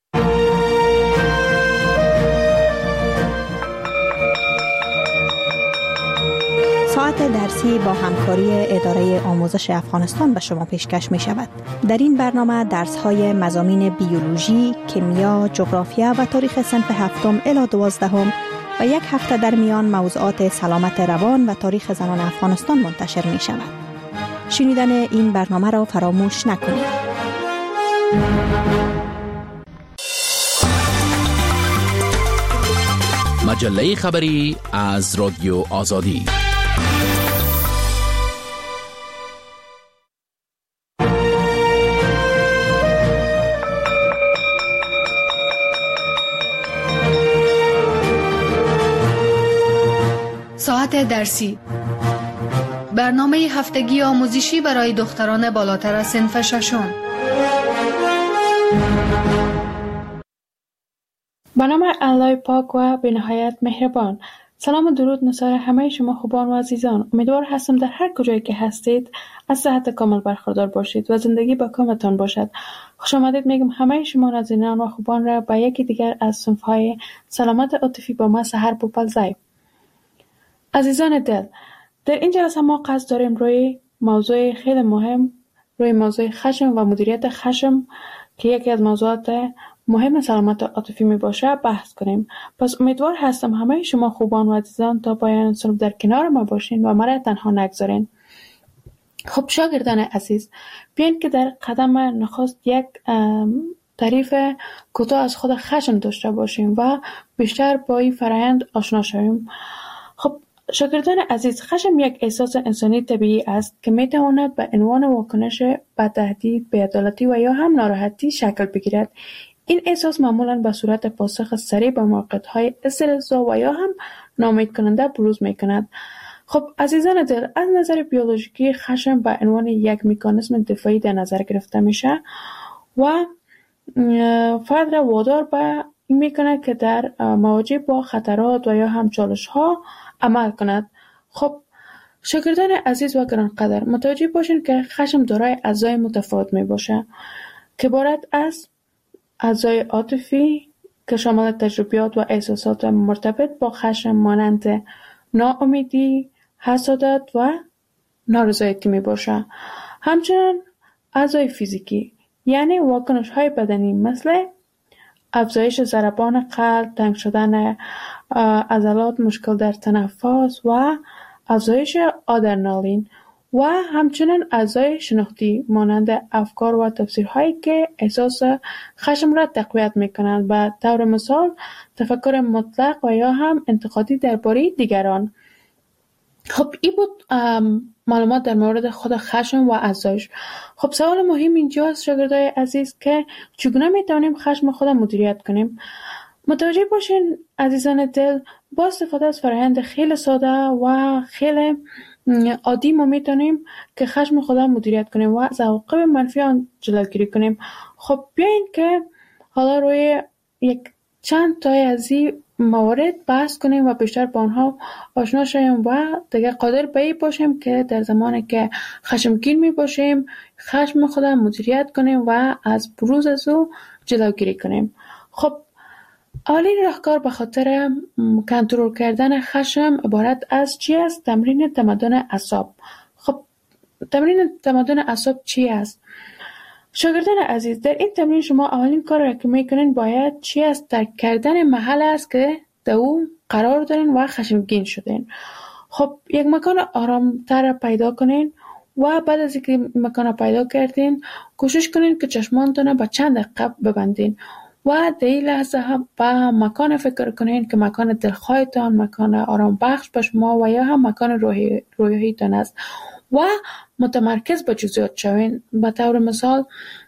ساعت درسی با همکاری اداره آموزش افغانستان به شما پیشکش می شود. در این برنامه درس های مضامین بیولوژی، کیمیا، جغرافیا و تاریخ صنف هفتم الی دوازدهم و یک هفته در میان موضوعات سلامت روان و تاریخ زنان افغانستان منتشر می شود. شنیدن این برنامه را فراموش نکنید. مجله خبری از رادیو آزادی. ساعت درسی، برنامه هفتگی آموزشی برای دختران بالاتر از صنف ششم. به نام الله پاک و به نهایت مهربان. سلام و درود نثار همه شما خوبان و عزیزان. امیدوار هستم در هر کجایی که هستید از صحت کامل برخوردار باشید و زندگی با کامتان باشد. خوش آمدید میگم همه شما نازنینان و خوبان را به یکی دیگر از صنف‌های سلامت عاطفی با ما سحر بوپلزای. عزیزان دل، در این جلسه ما قصد داریم روی موضوع خیلی مهم، روی موضوع خشم و مدیریت خشم که یکی از موضوعات مهم سلامت عاطفی می باشه بحث کنیم. پس امیدوار هستم همه شما خوبان و عزیزان تا پایان صنف در کنار ما باشین و مرا تنها نگذارین. خب شاگردان عزیز، بیاین که در قدم نخست یک تعریف کوتاه از خود خشم داشته باشیم و بیشتر با این فرآیند آشنا شویم. خب شاگردان عزیز، خشم یک احساس انسانی طبیعی است که می تواند به عنوان واکنش به تهدید، بی‌عدالتی و یا هم ناراحتی شکل بگیرد. این احساس معمولاً به صورت پاسخ سریع به موقعیت‌های استرس‌زا و یا هم ناامید کننده بروز می‌کند. خب عزیزان دل، از نظر بیولوژیکی خشم به عنوان یک مکانیزم دفاعی در نظر گرفته میشه و فرد را وادار به این می‌کند که در مواجه با خطرات و یا هم چالش‌ها عمل کند. خب شاگردان عزیز و گرانقدر، متوجه باشین که خشم دارای اجزای متفاوت میباشه که عبارت از اجزای عاطفی که شامل تجربیات و احساسات مرتبط با خشم مانند ناامیدی، حسادت و نارضایتی میباشه. همچنین اجزای فیزیکی یعنی واکنش های بدنی مثل افزایش ضربان قلب، تنگ شدن عضلات، مشکل در تنفس و افزایش آدرنالین و همچنین اعضای شناختی مانند افکار و تفسیرهایی که احساس خشم را تقویت میکنند. به طور مثال تفکر مطلق و یا هم انتقادی درباره دیگران. خب این بود معلومات در مورد خود خشم و اعضایش. خب سوال مهم اینجاست شاگردای عزیز که چگونه میتونیم خشم خود مدیریت کنیم؟ متوجه باشین عزیزان دل، با استفاده از فرآیند خیلی ساده و خیلی عادی ما میتونیم که خشم خود مدیریت کنیم و از عواقب منفی آن جلوگیری کنیم. خب بیاین که حالا روی یک چند تای از این موارد بحث کنیم و بیشتر با آنها آشنا شویم و دیگه قادر به این باشیم که در زمانی که خشمگین می باشیم خشم خود مدیریت کنیم و از بروز از او جلوگیری کنیم. خب اولین راهکار به خاطر کنترل کردن خشم عبارت از چی است؟ تمرین تمدن اعصاب. خب تمرین تمدن اعصاب چی است؟ شاگردان عزیز، در این تمرین شما اولین کار را که میکنین باید چی است؟ ترک کردن محل است که در او قرار دارین و خشمگین شدین. خب یک مکان آرامتر پیدا کنین و بعد از اینکه مکان پیدا کردین کوشش کنین که چشمانتون به چند دقیقه ببندین و در این لحظه هم به مکان فکر کنین که مکان دلخواهتان، مکان آرام بخش به شما و یا هم مکان روحی روحیتان است و متمرکز به جزئیات شوین. به طور مثال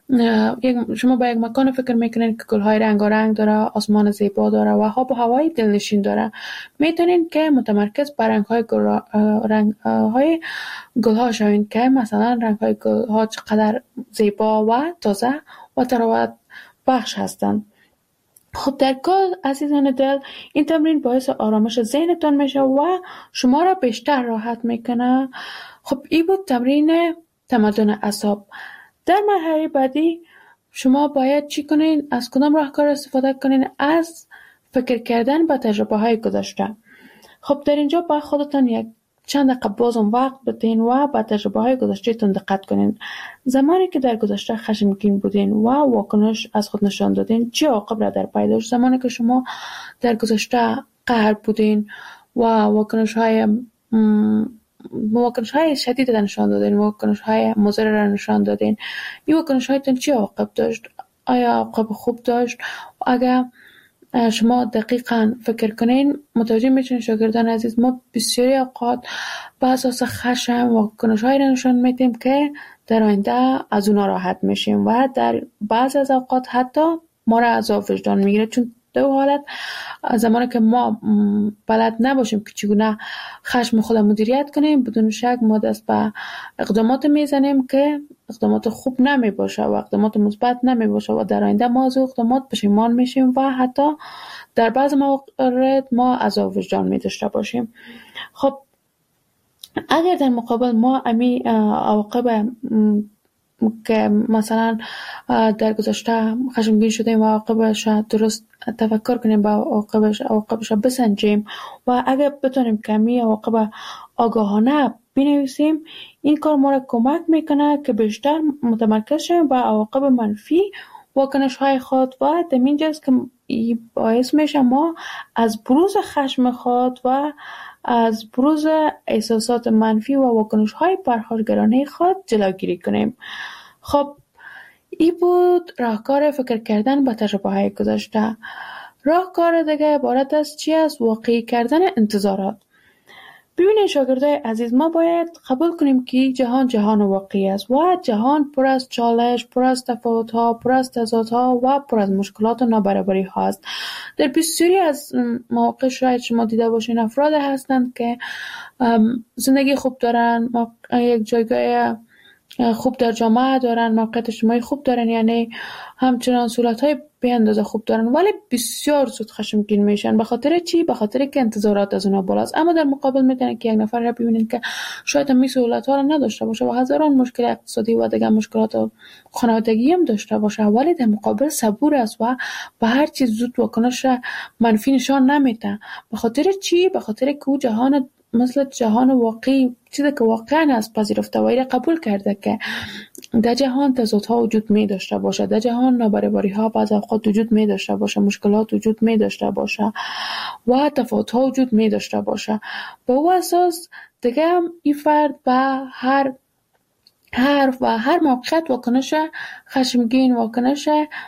شما به یک مکان فکر میکنین که گلهای رنگارنگ داره، آسمان زیبا داره و آب و هوای دلنشین داره. میتونین که متمرکز بر رنگهای گل رنگهای گلها شوین که مثلا رنگهای گلها چقدر زیبا و تازه و تراوت بخش هستند. خب در کل عزیزان دل، این تمرین باعث آرامش ذهنتان میشه و شما را بیشتر راحت میکنه. خب این بود تمرین تمدن اعصاب. در مرحله بعدی شما باید چی کنین؟ از کدام راهکار استفاده کنین؟ از فکر کردن به تجربه های گذشته. خب در اینجا با خودتان یک چند دقیقه بازم وقت بدین و به تجربه های گذشته تون دقت کنین. زمانی که در گذشته خشمگین بودین و واکنش از خود نشان دادین چه عواقب را در پی داشت؟ زمانی که شما در گذشته قهر بودین و واکنش های واکنش های شدید را نشان دادین، واکنش های مضر را نشان دادین، این واکنش هایتون چه عواقب داشت؟ آیا عواقب خوب داشت؟ اگر شما دقیقاً فکر کنین متوجه میشین شاگردان عزیز ما بسیاری اوقات به اساس خشم و کنش‌هایی را نشان میدیم که در آینده از اونا راحت میشیم و در بعض از اوقات حتی ما را عذاب وجدان میگیره، چون دو حالت زمانی که ما بلد نباشیم که چگونه خشم خود مدیریت کنیم بدون شک ما دست به اقدامات میزنیم که اقدامات خوب نمی باشه و اقدامات مثبت نمی باشه و در آینده ما از اقدامات پشیمان میشیم و حتی در بعض موارد ما عذاب وجدان می داشته باشیم. خب اگر در مقابل ما امی عواقب که مثلا در گذشته خشمگین شدیم و عواقبش درست تفکر کنیم با عواقبش عواقبش بسنجیم و اگر بتونیم کمی عواقب آگاهانه بنویسیم این کار ما را کمک میکنه که بیشتر متمرکز شیم با عواقب منفی واکنش های خود و در اینجاست که باعث میشه ما از بروز خشم خود و از بروز احساسات منفی و واکنش های پرخاشگرانه خود جلوگیری کنیم. خب این بود راهکار فکر کردن با تجربه های گذشته. راهکار دیگه عبارت از چی است؟ واقعی کردن انتظارات. ببینید شاگردای عزیز ما باید قبول کنیم که جهان جهان واقعی است و جهان پر از چالش، پر از تفاوت‌ها، پر از تضادها و پر از مشکلات و نابرابری ها است. در بسیاری از مواقع شاید شما دیده باشین افراد هستند که زندگی خوب دارن، یک جایگاه خوب در جامعه دارن، موقعیت اجتماعی خوب دارن، یعنی همچنان صورت‌های به اندازه خوب دارن ولی بسیار زود خشمگین میشن. به خاطر چی؟ به خاطر که انتظارات از اونها بالاست. اما در مقابل میتونن که یک نفر را ببینین که شاید هم سهولت‌ها را نداشته باشه و هزاران مشکل اقتصادی و دیگر مشکلات خانوادگی هم داشته باشه ولی در مقابل صبور است و به هر چیز زود واکنش منفی نشان نمیده. به خاطر چی؟ به خاطر که او جهان مثل جهان واقعی چیزی که واقعا از پذیرفته و ایره قبول کرده که در جهان تضادها وجود می داشته باشه، در جهان نابرابری ها بعض اوقات وجود می داشته باشه، مشکلات وجود می داشته باشه و تفاوت ها وجود می داشته باشه. به او اساس دیگه این فرد به هر هر و هر موقعیت واکنش خشمگین، واکنش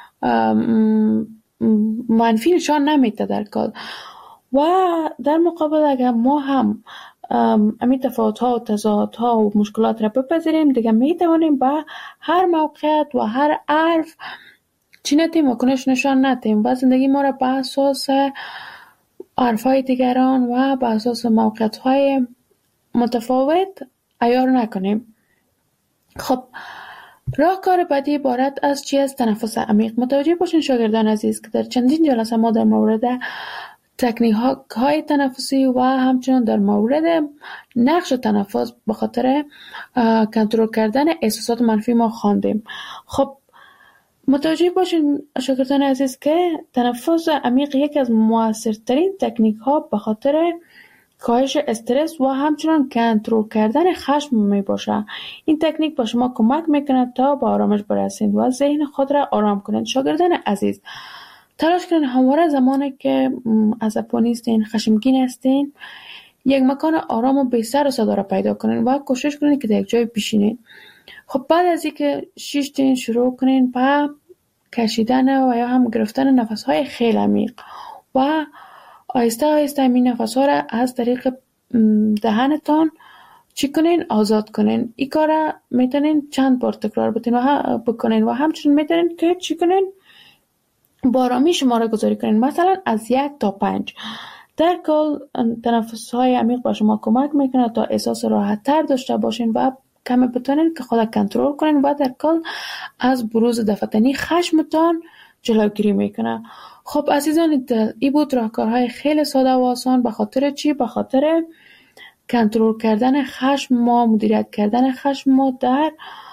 منفی نشان نمیده در کار. و در مقابل اگر ما هم امی تفاوت‌ها و تضادها و مشکلات را بپذیریم دیگه میتوانیم با هر موقعیت و هر حرف چی نتیم واکنش نشان ندیم و زندگی ما را به اساس حرف‌های دیگران و به اساس موقعیت‌های متفاوت عیار نکنیم. خب راهکار بعدی عبارت از چی است؟ تنفس عمیق. متوجه باشین شاگردان عزیز که در چندین جلسه ما در مورد تکنیک های تنفسی و همچنان در مورد نقش تنفس به خاطر کنترل کردن احساسات منفی ما خواندیم. خب متوجه باشین شاگردان عزیز که تنفس عمیق یکی از موثرترین تکنیک ها به خاطر کاهش استرس و همچنان کنترل کردن خشم می باشه. این تکنیک با شما کمک میکنه تا به آرامش برسید و ذهن خود را آرام کنید. شاگردان عزیز تلاش کنید همواره زمانی که عصبانی هستین، خشمگین هستین، یک مکان آرام و بی سر و صدا را پیدا کنین و کوشش کنید که در یک جای بشینید. خب بعد از اینکه شیشتین شروع کنین با کشیدن و یا هم گرفتن نفس‌های خیلی عمیق و آهسته آهسته این نفس‌ها را از طریق دهنتان چی کنین؟ آزاد کنین. این کار را میتونین چند بار تکرار بکنین و همچنین میتونین که چی کنین؟ با آرامی شماره گذاری کنین، مثلا از یک تا پنج. در کل تنفس‌های عمیق با شما کمک میکنه تا احساس راحت تر داشته باشین و کمی بتونین که خود کنترل کنین و در کل از بروز دفتنی خشمتان جلوگیری میکنه. خب عزیزان این بود راهکارهای خیلی ساده و آسان. به خاطر چی؟ به خاطر کنترل کردن خشم ما، مدیریت کردن خشم ما در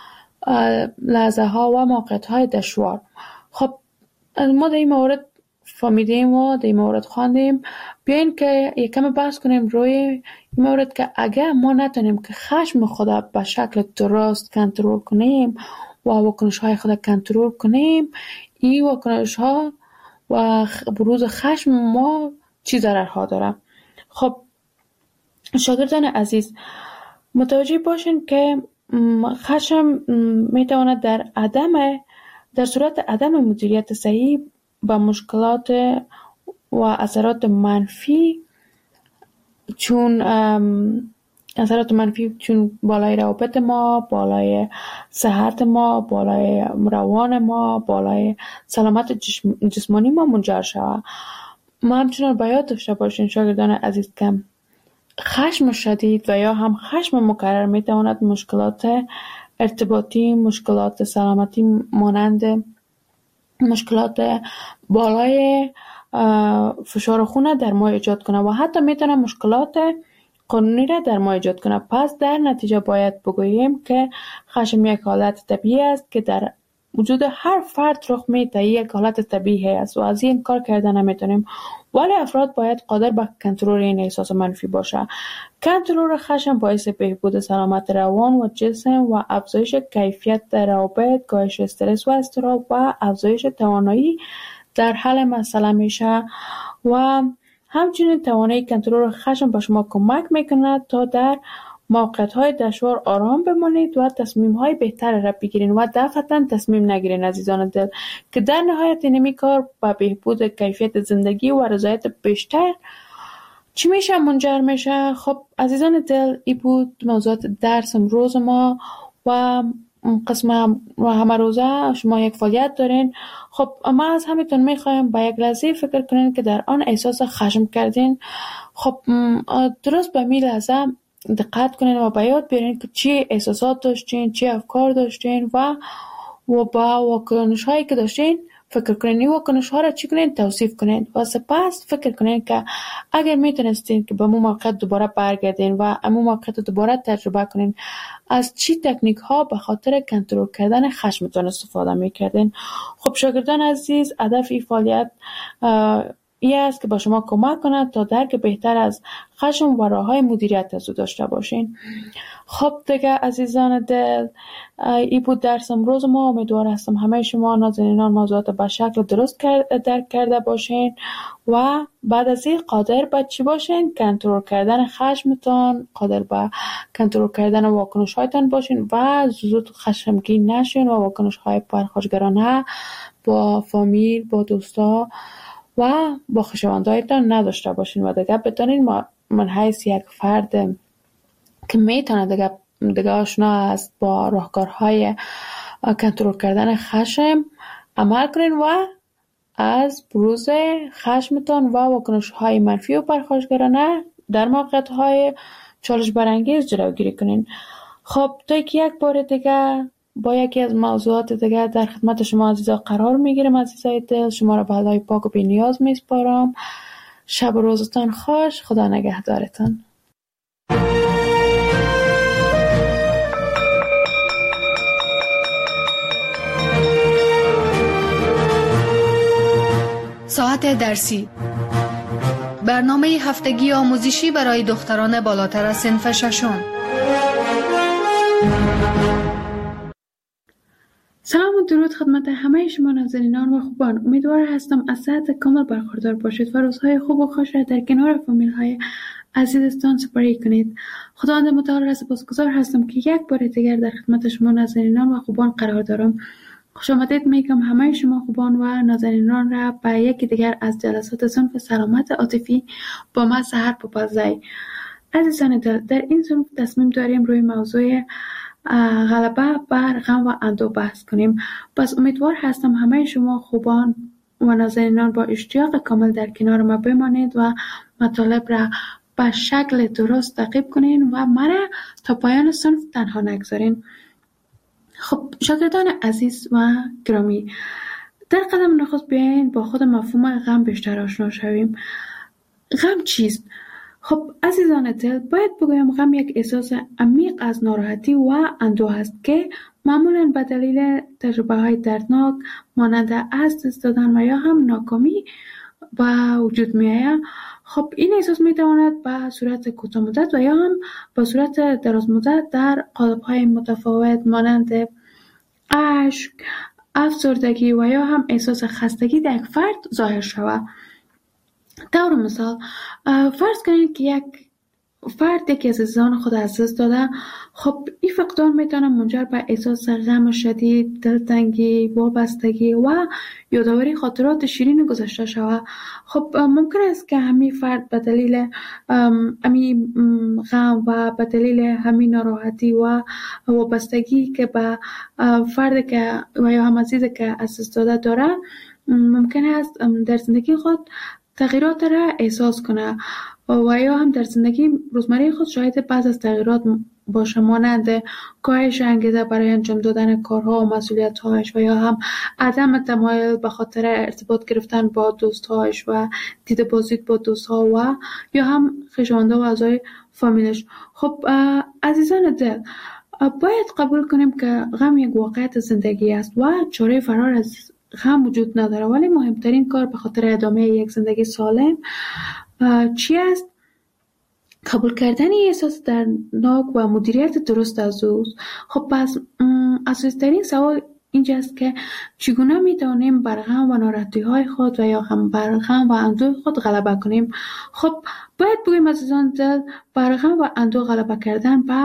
لحظه ها و موقعیت های دشوار. خب ما در این مورد فهمیدیم و در این مورد خواندیم. بیاین که یک کم بحث کنیم روی این مورد که اگر ما نتونیم که خشم خود به شکل درست کنترل کنیم و واکنش های خود کنترل کنیم، این واکنش ها و بروز خشم ما چی ضررها داره. خب شاگردان عزیز متوجه باشین که خشم میتواند در عدم در صورت عدم مدیریت صحیح با مشکلات و اثرات منفی چون اثرات منفی چون بالای روابط ما، بالای صحت ما، بالای روان ما، بالای سلامت جسمانی ما منجر شود. ما همچنان باید داشته باشین شاگردان عزیز که خشم شدید و یا هم خشم مکرر می تواند مشکلات ارتباطی، مشکلات سلامتی مانند مشکلات بالای فشار خون در ما ایجاد کنه و حتی میتونه مشکلات قانونی را در ما ایجاد کنه. پس در نتیجه باید بگوییم که خشم یک حالت طبیعی است که در وجود هر فرد رخ میده، یک حالت طبیعی است و از این کار کردن نمیتونیم، ولی افراد باید قادر به کنترل این احساس منفی باشه. کنترل خشم باعث بهبود سلامت روان و جسم و افزایش کیفیت روابط، کاهش استرس و اضطراب و افزایش توانایی در حل مسئله میشه و همچنین توانایی کنترل خشم به شما کمک میکنه تا در موقعیت‌های دشوار آرام بمانید و تصمیم‌های بهتر را بگیرید و دفعتاً تصمیم نگیرید عزیزان دل، که در نهایت اینمی کار به بهبود کیفیت زندگی و رضایت بیشتر چی میشه منجر میشه. خب عزیزان دل، این بود موضوعات درس امروز ما و قسم همه روزه شما یک فعالیت دارین. خب ما از همیتون میخوایم با یک لحظه فکر کنین که در آن احساس خشم کردین. خب درست به می لحظه دقت کنین و به یاد بیارین که چی احساسات داشتین، چی افکار داشتین و و با واکنش هایی که داشتین فکر کنین. این واکنش ها را چی کنین؟ توصیف کنین و سپس فکر کنین که اگر میتونستین که به مو موقع دوباره برگردین و امو موقع دوباره تجربه کنین، از چی تکنیک ها به خاطر کنترل کردن خشمتون استفاده میکردین. خب شاگردان عزیز، هدف این فعالیت این است که با شما کمک کند تا درک بهتر از خشم و راه‌های مدیریت از او داشته باشین. خب دیگه عزیزان دل، این بود درس امروز ما. امیدوار هستم همه شما نازنینان موضوعات به شکل درست درک کرده باشین و بعد از این قادر به چی باشین؟ کنترل کردن خشمتان، قادر به کنترل کردن واکنش هایتان باشین و زود خشمگین نشین و واکنش های پرخاشگرانه با فامیل، با دوستا و با خویشاوندایتان نداشته باشین و دیگه بتونین من حیث یک فرد که میتونه دیگه دیگه آشنا است با راهکارهای کنترل کردن خشم عمل کنین و از بروز خشمتان و واکنش‌های منفی و پرخاشگرانه در موقعیت‌های چالش برانگیز جلوگیری کنین. خب تا یک بار دیگه با یکی از موضوعات دیگه در خدمت شما عزیزا قرار میگیرم. عزیزای دل، شما را به خدای پاک و بی نیاز میسپارم. شب و روزتان خوش. خدا نگهدارتان. ساعت درسی، برنامه هفتگی آموزشی برای دختران بالاتر از صنف ششم. سلام و درود خدمت همه شما نازنینان و خوبان. امیدوار هستم از صحت کامل برخوردار باشید و روزهای خوب و خوش را در کنار فامیل های عزیزتان سپری کنید. خداوند متعال را سپاسگزار هستم که یک بار دیگر در خدمت شما نازنینان و خوبان قرار دارم. خوش آمدید میگم همه شما خوبان و نازنینان را به یکی دیگر از جلسات صنف سلامت عاطفی با من سحر پوپلزی. عزیزان دل، در این صنف تصمیم داریم روی موضوع غلبه بر غم و اندوه بحث کنیم. پس امیدوار هستم همه شما خوبان و نازنینان با اشتیاق کامل در کنار ما بمانید و مطالب را به شکل درست تعقیب کنین و مرا تا پایان صنف تنها نگذارین. خب شاگردان عزیز و گرامی، در قدم نخست بیاین با خود مفهوم غم بیشتر آشنا شویم. غم چیست؟ خب عزیزان دل، باید بگویم غم یک احساس عمیق از ناراحتی و اندوه است که معمولاً به دلیل تجربه های دردناک مانند از دست دادن و یا هم ناکامی به وجود می آید. خب این احساس می تواند به صورت کوتاه مدت و یا هم به صورت دراز مدت در قالب های متفاوت مانند اشک، افسردگی و یا هم احساس خستگی در یک فرد ظاهر شود. طور مثال فرض کنید که یک فردی که عزیزان خود از دست داده، خب این فقدان میتونه منجر به احساس غم شدید، دلتنگی، وابستگی و یادآوری خاطرات شیرین گذشته شود. خب ممکن است که همین فرد به دلیل همین غم و به دلیل همین ناراحتی و وابستگی که به فردی که و یا هم عزیزی که از دست داده داره، ممکن است در زندگی خود تغییرات را احساس کنه و یا هم در زندگی روزمره خود شاهد بعض از تغییرات باشه، مانند کاهش انگیزه برای انجام دادن کارها و مسئولیت‌هایش و یا هم عدم تمایل به خاطر ارتباط گرفتن با دوست‌هایش و دیده بازدید با دوست‌ها و یا هم خویشاوندان و اعضای فامیلش. خب عزیزان دل، باید قبول کنیم که غم یک واقعیت زندگی است و چاره فرار از غم وجود نداره، ولی مهمترین کار به خاطر ادامه یک زندگی سالم چی است؟ قبول کردن احساس دردناک و مدیریت درست از او. خب پس اساسی‌ترین سوال اینجاست که چگونه میتونیم بر غم و ناراحتی‌های خود و یا هم بر غم و اندوه خود غلبه کنیم؟ خب باید بگوییم عزیزان دل، بر غم و اندوه غلبه کردن به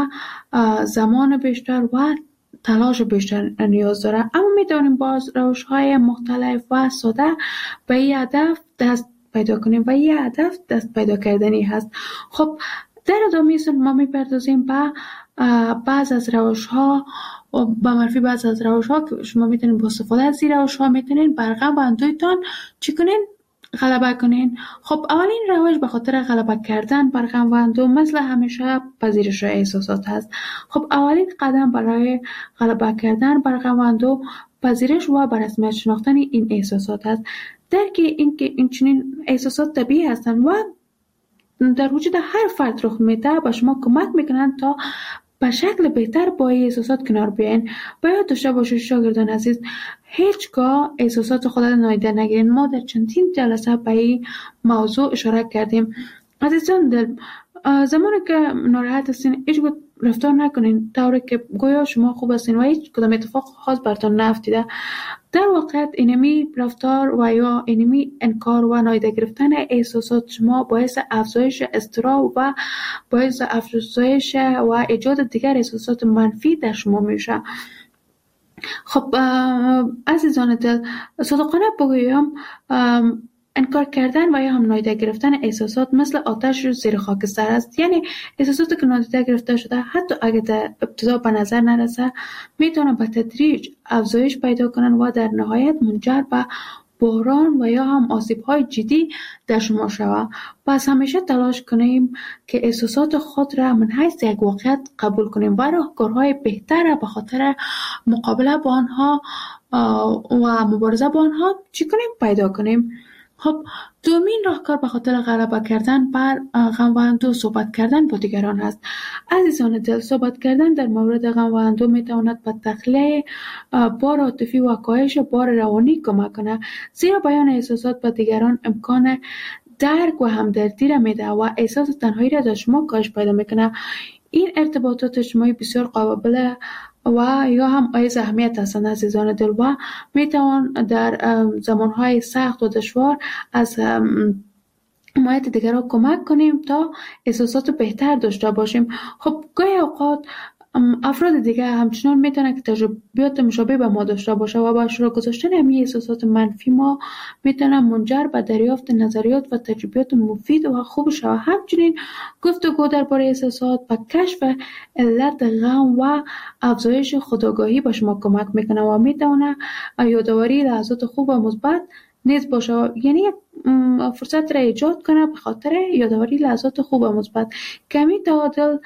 زمان بیشتر و تلاش بیشتر نیاز داره، اما میتونیم باز روش‌های مختلف و ساده به این هدف دست پیدا کنیم و این هدف دست پیدا کردنی هست. خب در ادامه ما میپردازیم به بعض از روش‌ها و به معرفی بعض از روش‌ها که شما میتونید با استفاده از این روش‌ها میتونید بر غم و اندوهتان چی کنین؟ غلبه کنین. خب اولین روش به خاطر غلبه کردن بر غم و اندوه مثل همیشه پذیرش احساسات هست. خب اولین قدم برای غلبه کردن بر غم و اندوه پذیرش و به رسمیت شناختن این احساسات است. درک این که این چنین احساسات طبیعی هستند و در وجود هر فرد رخ میده به شما کمک میکنند تا به شکل بهتر با این احساسات کنار بیاین. باید داشته باشید شاگردان عزیز، هیچگاه احساسات خود را نادیده نگیرین. ما در چندین جلسه به این موضوع اشاره کردیم. عزیزان دل، زمانی که ناراحت هستین هیچ رفتار نکنین طوری که گویا شما خوب هستین و هیچ کدام اتفاق خاص براتون نیفتیده. در واقع اینمی رفتار و یا اینمی انکار و نادیده گرفتن احساسات شما باعث افزایش اضطراب و باعث افزایش و ایجاد دیگر احساسات منفی در شما میشه. خب عزیزان دل، صادقانه بگویم انکار کردن و یا هم نادیده گرفتن احساسات مثل آتش زیر خاکستر است. یعنی احساساتی که نادیده گرفته شده حتی اگه در ابتدا به نظر نرسه میتونه به تدریج افزایش پیدا کنن و در نهایت منجر به بحران و یا هم آسیب‌های جدی در شما شود. پس همیشه تلاش کنیم که احساسات خود را من حیث یک واقعیت قبول کنیم و راهکارهای بهتر به خاطر مقابله با آنها و مبارزه با آنها چی کنیم؟ پیدا کنیم. خب دومین راهکار به خاطر غلبه کردن بر غم و اندوه صحبت کردن با دیگران است. عزیزان دل، صحبت کردن در مورد غم و اندوه میتواند به تخلیه بار عاطفی و کاهش بار روانی کمک کنه، زیرا بیان احساسات به دیگران امکان درک و همدردی را میده و احساس تنهایی را در شما کاهش پیدا میکنه. این ارتباطات اجتماعی بسیار قابل و یا هم ایز اهمیت هستند عزیزان دل و میتوان در زمانهای سخت و دشوار از حمایت دیگران کمک کنیم تا احساسات بهتر داشته باشیم. خب گاهی اوقات افراد دیگه همچنان میتونه که تجربیات مشابه به ما داشته باشه و با اشتراک گذاشتن همین احساسات منفی ما میتونه منجر به دریافت نظریات و تجربیات مفید و خوب شود. همچنین گفتگو درباره احساسات و کشف علت غم و افزایش خودآگاهی به شما کمک میکنه و میتونه یادآوری لحظات خوب و مثبت نیز باشه، یعنی فرصت را ایجاد کنه به خاطر یادآوری لحظات خوب و مثبت. کمی تعادل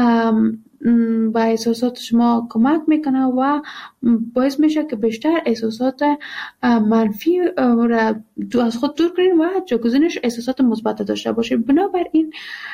با احساسات شما کمک میکنه و باعث میشه که بیشتر احساسات منفی را از خود دور کنین و جایگزینش احساسات مثبت داشته باشید. بنابراین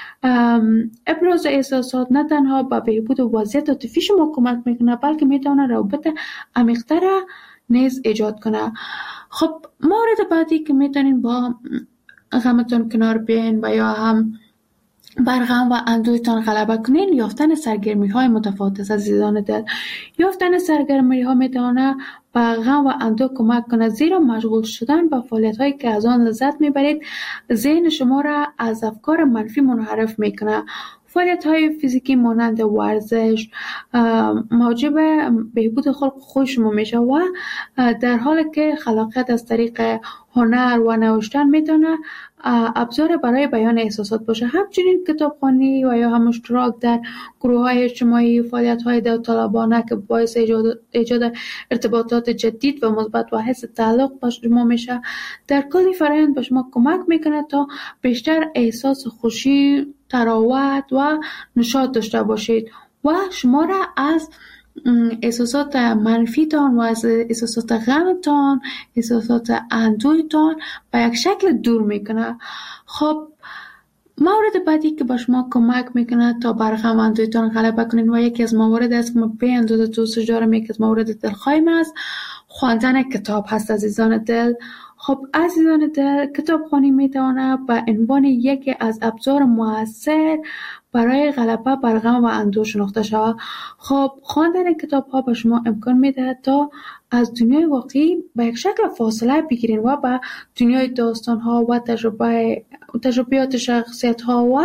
ابراز احساسات نه تنها به بهبود وضعیت عاطفی شما کمک میکنه بلکه میتونه روابط عمیق‌تر نیز ایجاد کنه. خب مورد بعدی که میتونین با غمتون کنار بیاین و یا هم بر غم و اندوهتان غلبه کنین یافتن سرگرمی های متفاوت است. عزیزان دل، یافتن سرگرمی ها میتونه به غم و اندوه کمک کنه، زیرا مشغول شدن با فعالیت هایی که از آن لذت میبرید ذهن شما را از افکار منفی منحرف میکنه. فعالیت های فیزیکی مانند ورزش موجب بهبود خلق خوی شما میشه و در حالی که خلاقیت از طریق هنر و نوشتن میتونه ابزار برای بیان احساسات باشه. همچنین کتابخوانی و یا هم اشتراک در گروه های اجتماعی، فعالیت های داوطلبانه که باعث ایجاد, ایجاد ارتباطات جدید و مثبت و حس تعلق با شما میشه، در کل فرآیند به شما کمک میکنه تا بیشتر احساس خوشی، تراوت و نشاط داشته باشید و شما را از احساسات منفیتان و از احساسات غمتان، احساسات اندوهتان به یک شکل دور میکنه. خب مورد بعدی که به شما کمک میکنه تا بر غم و اندوهتان غلبه کنین و یکی از موارد است که من به اندازه توصیه دارم، یکی از موارد دلخواهیم است خواندن کتاب هست. عزیزان دل، خب عزیزان دل، کتابخوانی میتونه به عنوان یکی از ابزار موثر برای غلبه بر غم و اندوه شناخته شود. خب خواندن کتاب ها به شما امکان میده تا از دنیای واقعی به یک شکل فاصله بگیرین و به دنیای داستان ها و تجربه تجربیات شخصیت ها و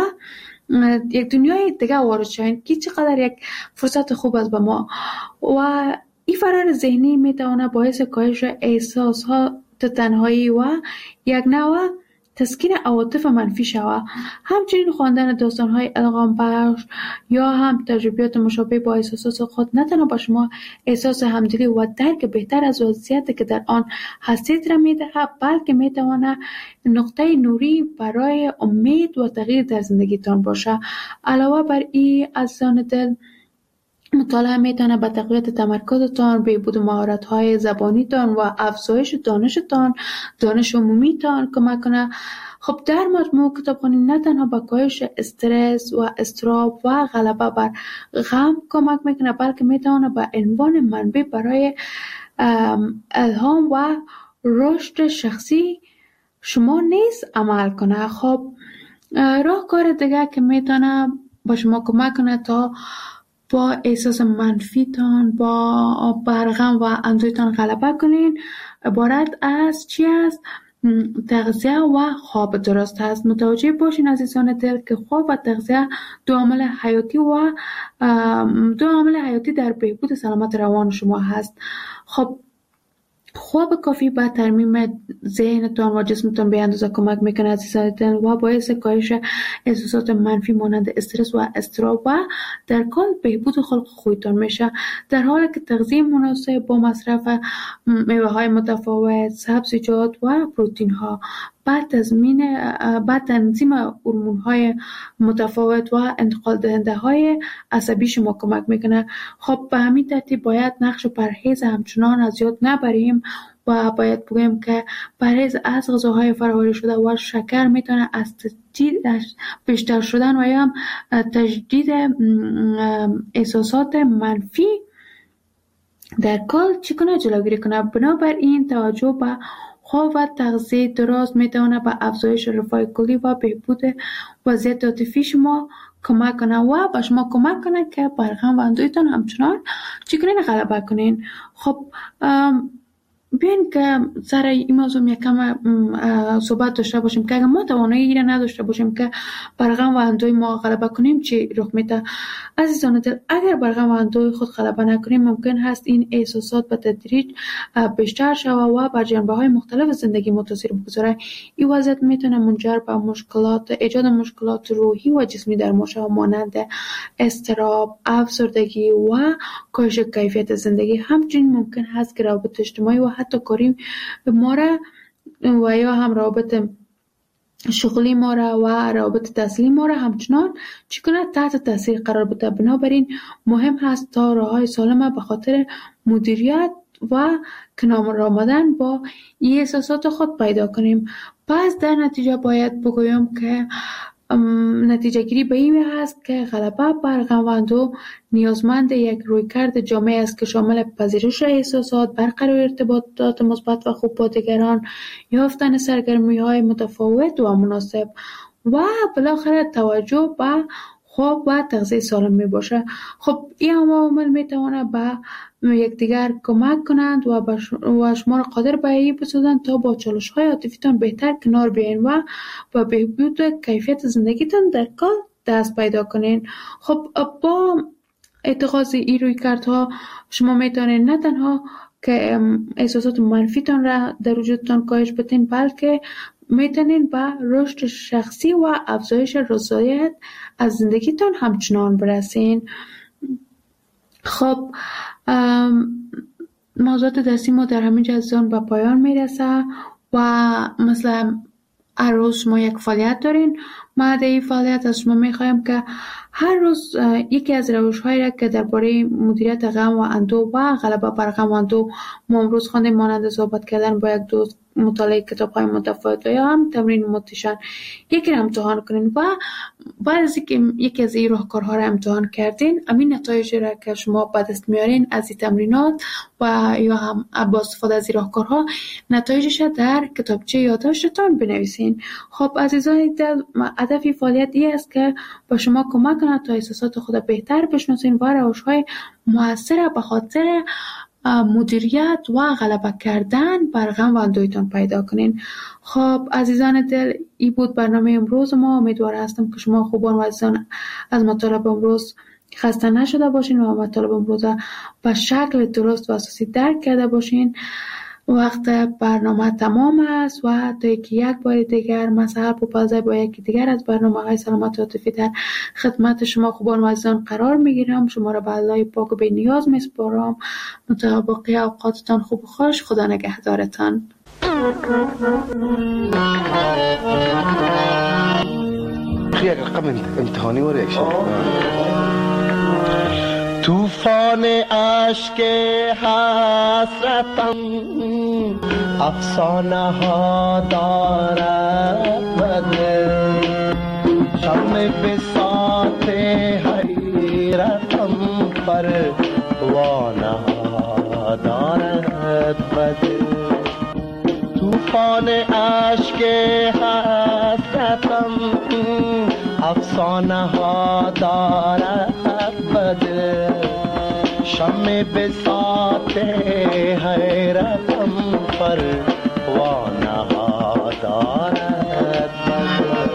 یک دنیای دیگه وارد شوین که چقدر یک فرصت خوب است به ما. و این فرار ذهنی میتونه باعث کاهش احساس ها تنهایی و یک نوع تسکین عواطف منفی شود. همچنین خواندن داستان‌های الهام بخش یا هم تجربیات مشابه با احساسات خود نه تنها به شما احساس همدلی و درک بهتر از وضعیتی که در آن هستید را می‌دهد، بلکه می‌تواند نقطه نوری برای امید و تغییر در زندگیتان باشد. علاوه بر این عزیزان دل، مطالعه میتونه به تقویت تمرکزتان، بهبود مهارت‌های زبانیتان و افزایش دانشتان، دانش عمومیتان کمک کنه. خب در مجموع کتابخوانی نه تنها به کاهش استرس و اضطراب و غلبه بر غم کمک میکنه، بلکه میتونه به عنوان منبع برای الهام و رشد شخصی شما نیز عمل کنه. خب راهکار دیگه که میتونه به شما کمک کنه تا با احساس منفیتان، با برغم و اندوهتان غلبه کنین عبارت از چی است؟ تغذیه و خواب درست است. متوجه باشین عزیزان دل که خواب و تغذیه دو عامل حیاتی و دو عامل حیاتی در بهبود سلامت روان شما هست. خب خواب کافی به ترمیم ذهنتان و جسمتان به اندازه کمک میکنه عزیزان دل و باعث کاهش احساسات منفی مانند استرس و اضطراب و در کل بهبود خلق خویتان میشه، در حالی که تغذیه مناسب با مصرف میوه های متفاوت، سبزیجات و پروتئین ها بعد تضمین بعد تنظیم هورمون های متفاوت و انتقال دهنده های عصبی شما کمک میکنه. خب به همین ترتیب باید نقش پرهیز همچنان از یاد نبریم و باید بگویم که پرهیز از غذاهای فرآوری شده و شکر میتونه از تجدید بیشتر شدن و یا هم تجدید احساسات منفی در کل چی کنه جلوگیری کنه. بنابراین توجه به خواب و تغذیه درست میتونه به افزایش رفاه کلی و بهبود وضعیت عاطفی شما کمک کنه و به شما کمک کنه که بر غم و اندوهتان همچنان چی کنین غلبه کنین. خب بیاین که سر این موضوع یکم صحبت داشته باشیم که اگر ما توانایی را نداشته باشیم که بر غم و اندوه ما غلبه کنیم چی رخ میده. عزیزان دل، اگر بر غم و اندوه خود غلبه نکنیم ممکن هست این احساسات به تدریج بیشتر شود و بر جنبه های مختلف زندگی ما تاثیر بگذاره. این وضعیت میتونه منجر به مشکلات ایجاد مشکلات روحی و جسمی در ما شود مانند اضطراب، افسردگی و کاهش کیفیت زندگی. همچنین ممکن هست که روابط اجتماعی و حتی کاری ما را و یا هم روابط شغلی ما را و روابط تحصیلی ما را همچنان چی کنه تحت تاثیر قرار بده. بنابراین مهم هست تا راههای سالم به خاطر مدیریت و کنار آمدن با این احساسات خود پیدا کنیم. پس در نتیجه باید بگویم که نتیجه گیری به این هست که غلبه بر غم و اندوه نیازمند یک رویکرد جامع است که شامل پذیرش احساسات، برقراری ارتباطات مثبت و خوب با دیگران، یافتن سرگرمی‌های متفاوت و مناسب و بالاخره توجه به خواب و تغذیه سالم می باشه. خب این عوامل می تواند به یکدیگر کمک کنند و و شما را قادر به این بسازند تا با چالش‌های عاطفیتان بهتر کنار بیاین و با بهبود کیفیت زندگیتان در کل دست پیدا کنین. خب با اتخاذ این روی کردها شما میتونین نه تنها که احساسات منفیتان را در وجودتان کاهش بدین، بلکه میتونین به رشد شخصی و افزایش رضایت از زندگیتان همچنان برسین. خب موضوعات درسی ما در همین جزان به پایان میرسه و مثلا هر روز شما یک فعالیت دارین. ما در این فعالیت از شما میخوایم که هر روز یکی از روش‌هایی را که درباره مدیریت غم و اندوه و غلبه بر غم و اندوه ما امروز خواندیم، مانند صحبت کردن با یک دوست، مطالعه کتاب‌های متفاوت و یا هم تمرین موتیشن، یکی را امتحان کنین و بعد از اینکه یکی از این راهکارها را امتحان کردین، همین نتایج را که شما به دست میارین از این تمرینات و یا هم با استفاده از این راهکارها نتایجش در کتابچه یادداشتتان بنویسین. خب عزیزان، هدف فعالیت این است که با شما کمک کنه تا احساسات خود بهتر بشناسین و روش‌های مؤثر به خاطر مدیریت و غلبه کردن بر غم و اندوهتان پیدا کنین. خب عزیزان دل، این بود برنامه امروز ما. امیدوار هستم که شما خوبان و عزیزان از مطالب امروز خسته نشده باشین و مطالب امروز به شکل درست و اساسی درک کرده باشین. وقت برنامه تمام است و تا یکی یک بار دیگر مسئله پوپازه با یکی دیگر از برنامه های سلامت عاطفی در خدمت شما خوبان و عزیزان قرار میگیرم. شما را به الله پاک و بی نیاز میسپارم. مطابق اوقاتتان خوب و خوش. خدا نگهدارتان. خیلی رقم امتحانی و ریکشن طوفان عشق حسرتم افسانه ها دارد بده، شم بساط حیرتم پروانه ها دارد بده. طوفان عشق حسرتم افسانه ها دارد بده، شم بساط حیرتم پروانه ها دارد بده.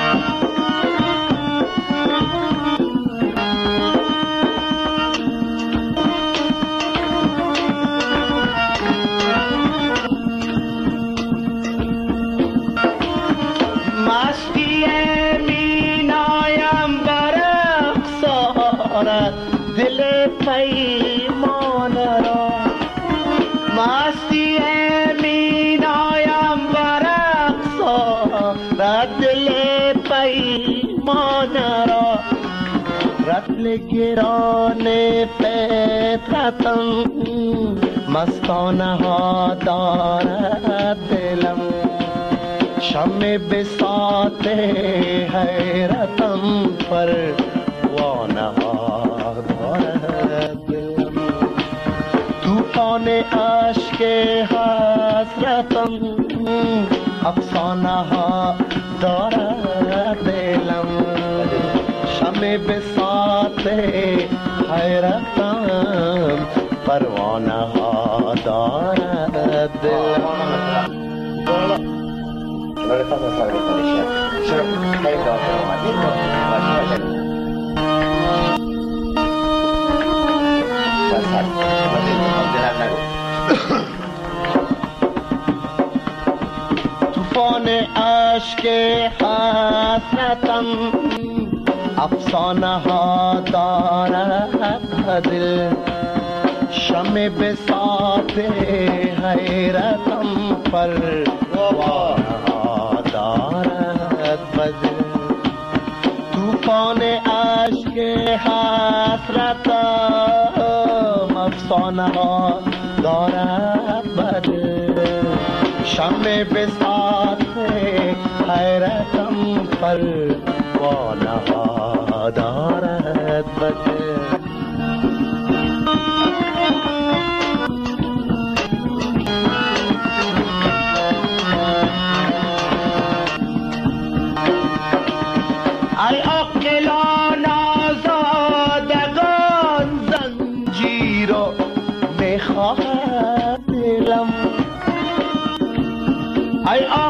مستی مینایم برق سارد دل پیمان را، مستی مینایم برق سارد دل پیمان را، رطل گران فطرتم مستانه ها دارد دلم، شم بساط حیرتم پروانه ها دارد دلم. طوفان عشق حسرتم افسانه ها دارد دلم، شم بساط حیرتم پروانه ها دارد دلم. Allora cosa fare con le scelte? C'è un bello automatismo, طوفان عشق حسرتم افسانه ها دارد دل، شم بساط حیرتم پروانه ها دارد بده. طوفان عشق حسرتم افسانه ها دارد بده، شم بساط حیرتم پروانه ها دارد بده. ای عاقلان آزادگان زنجیر رو میخواهد دلم، ای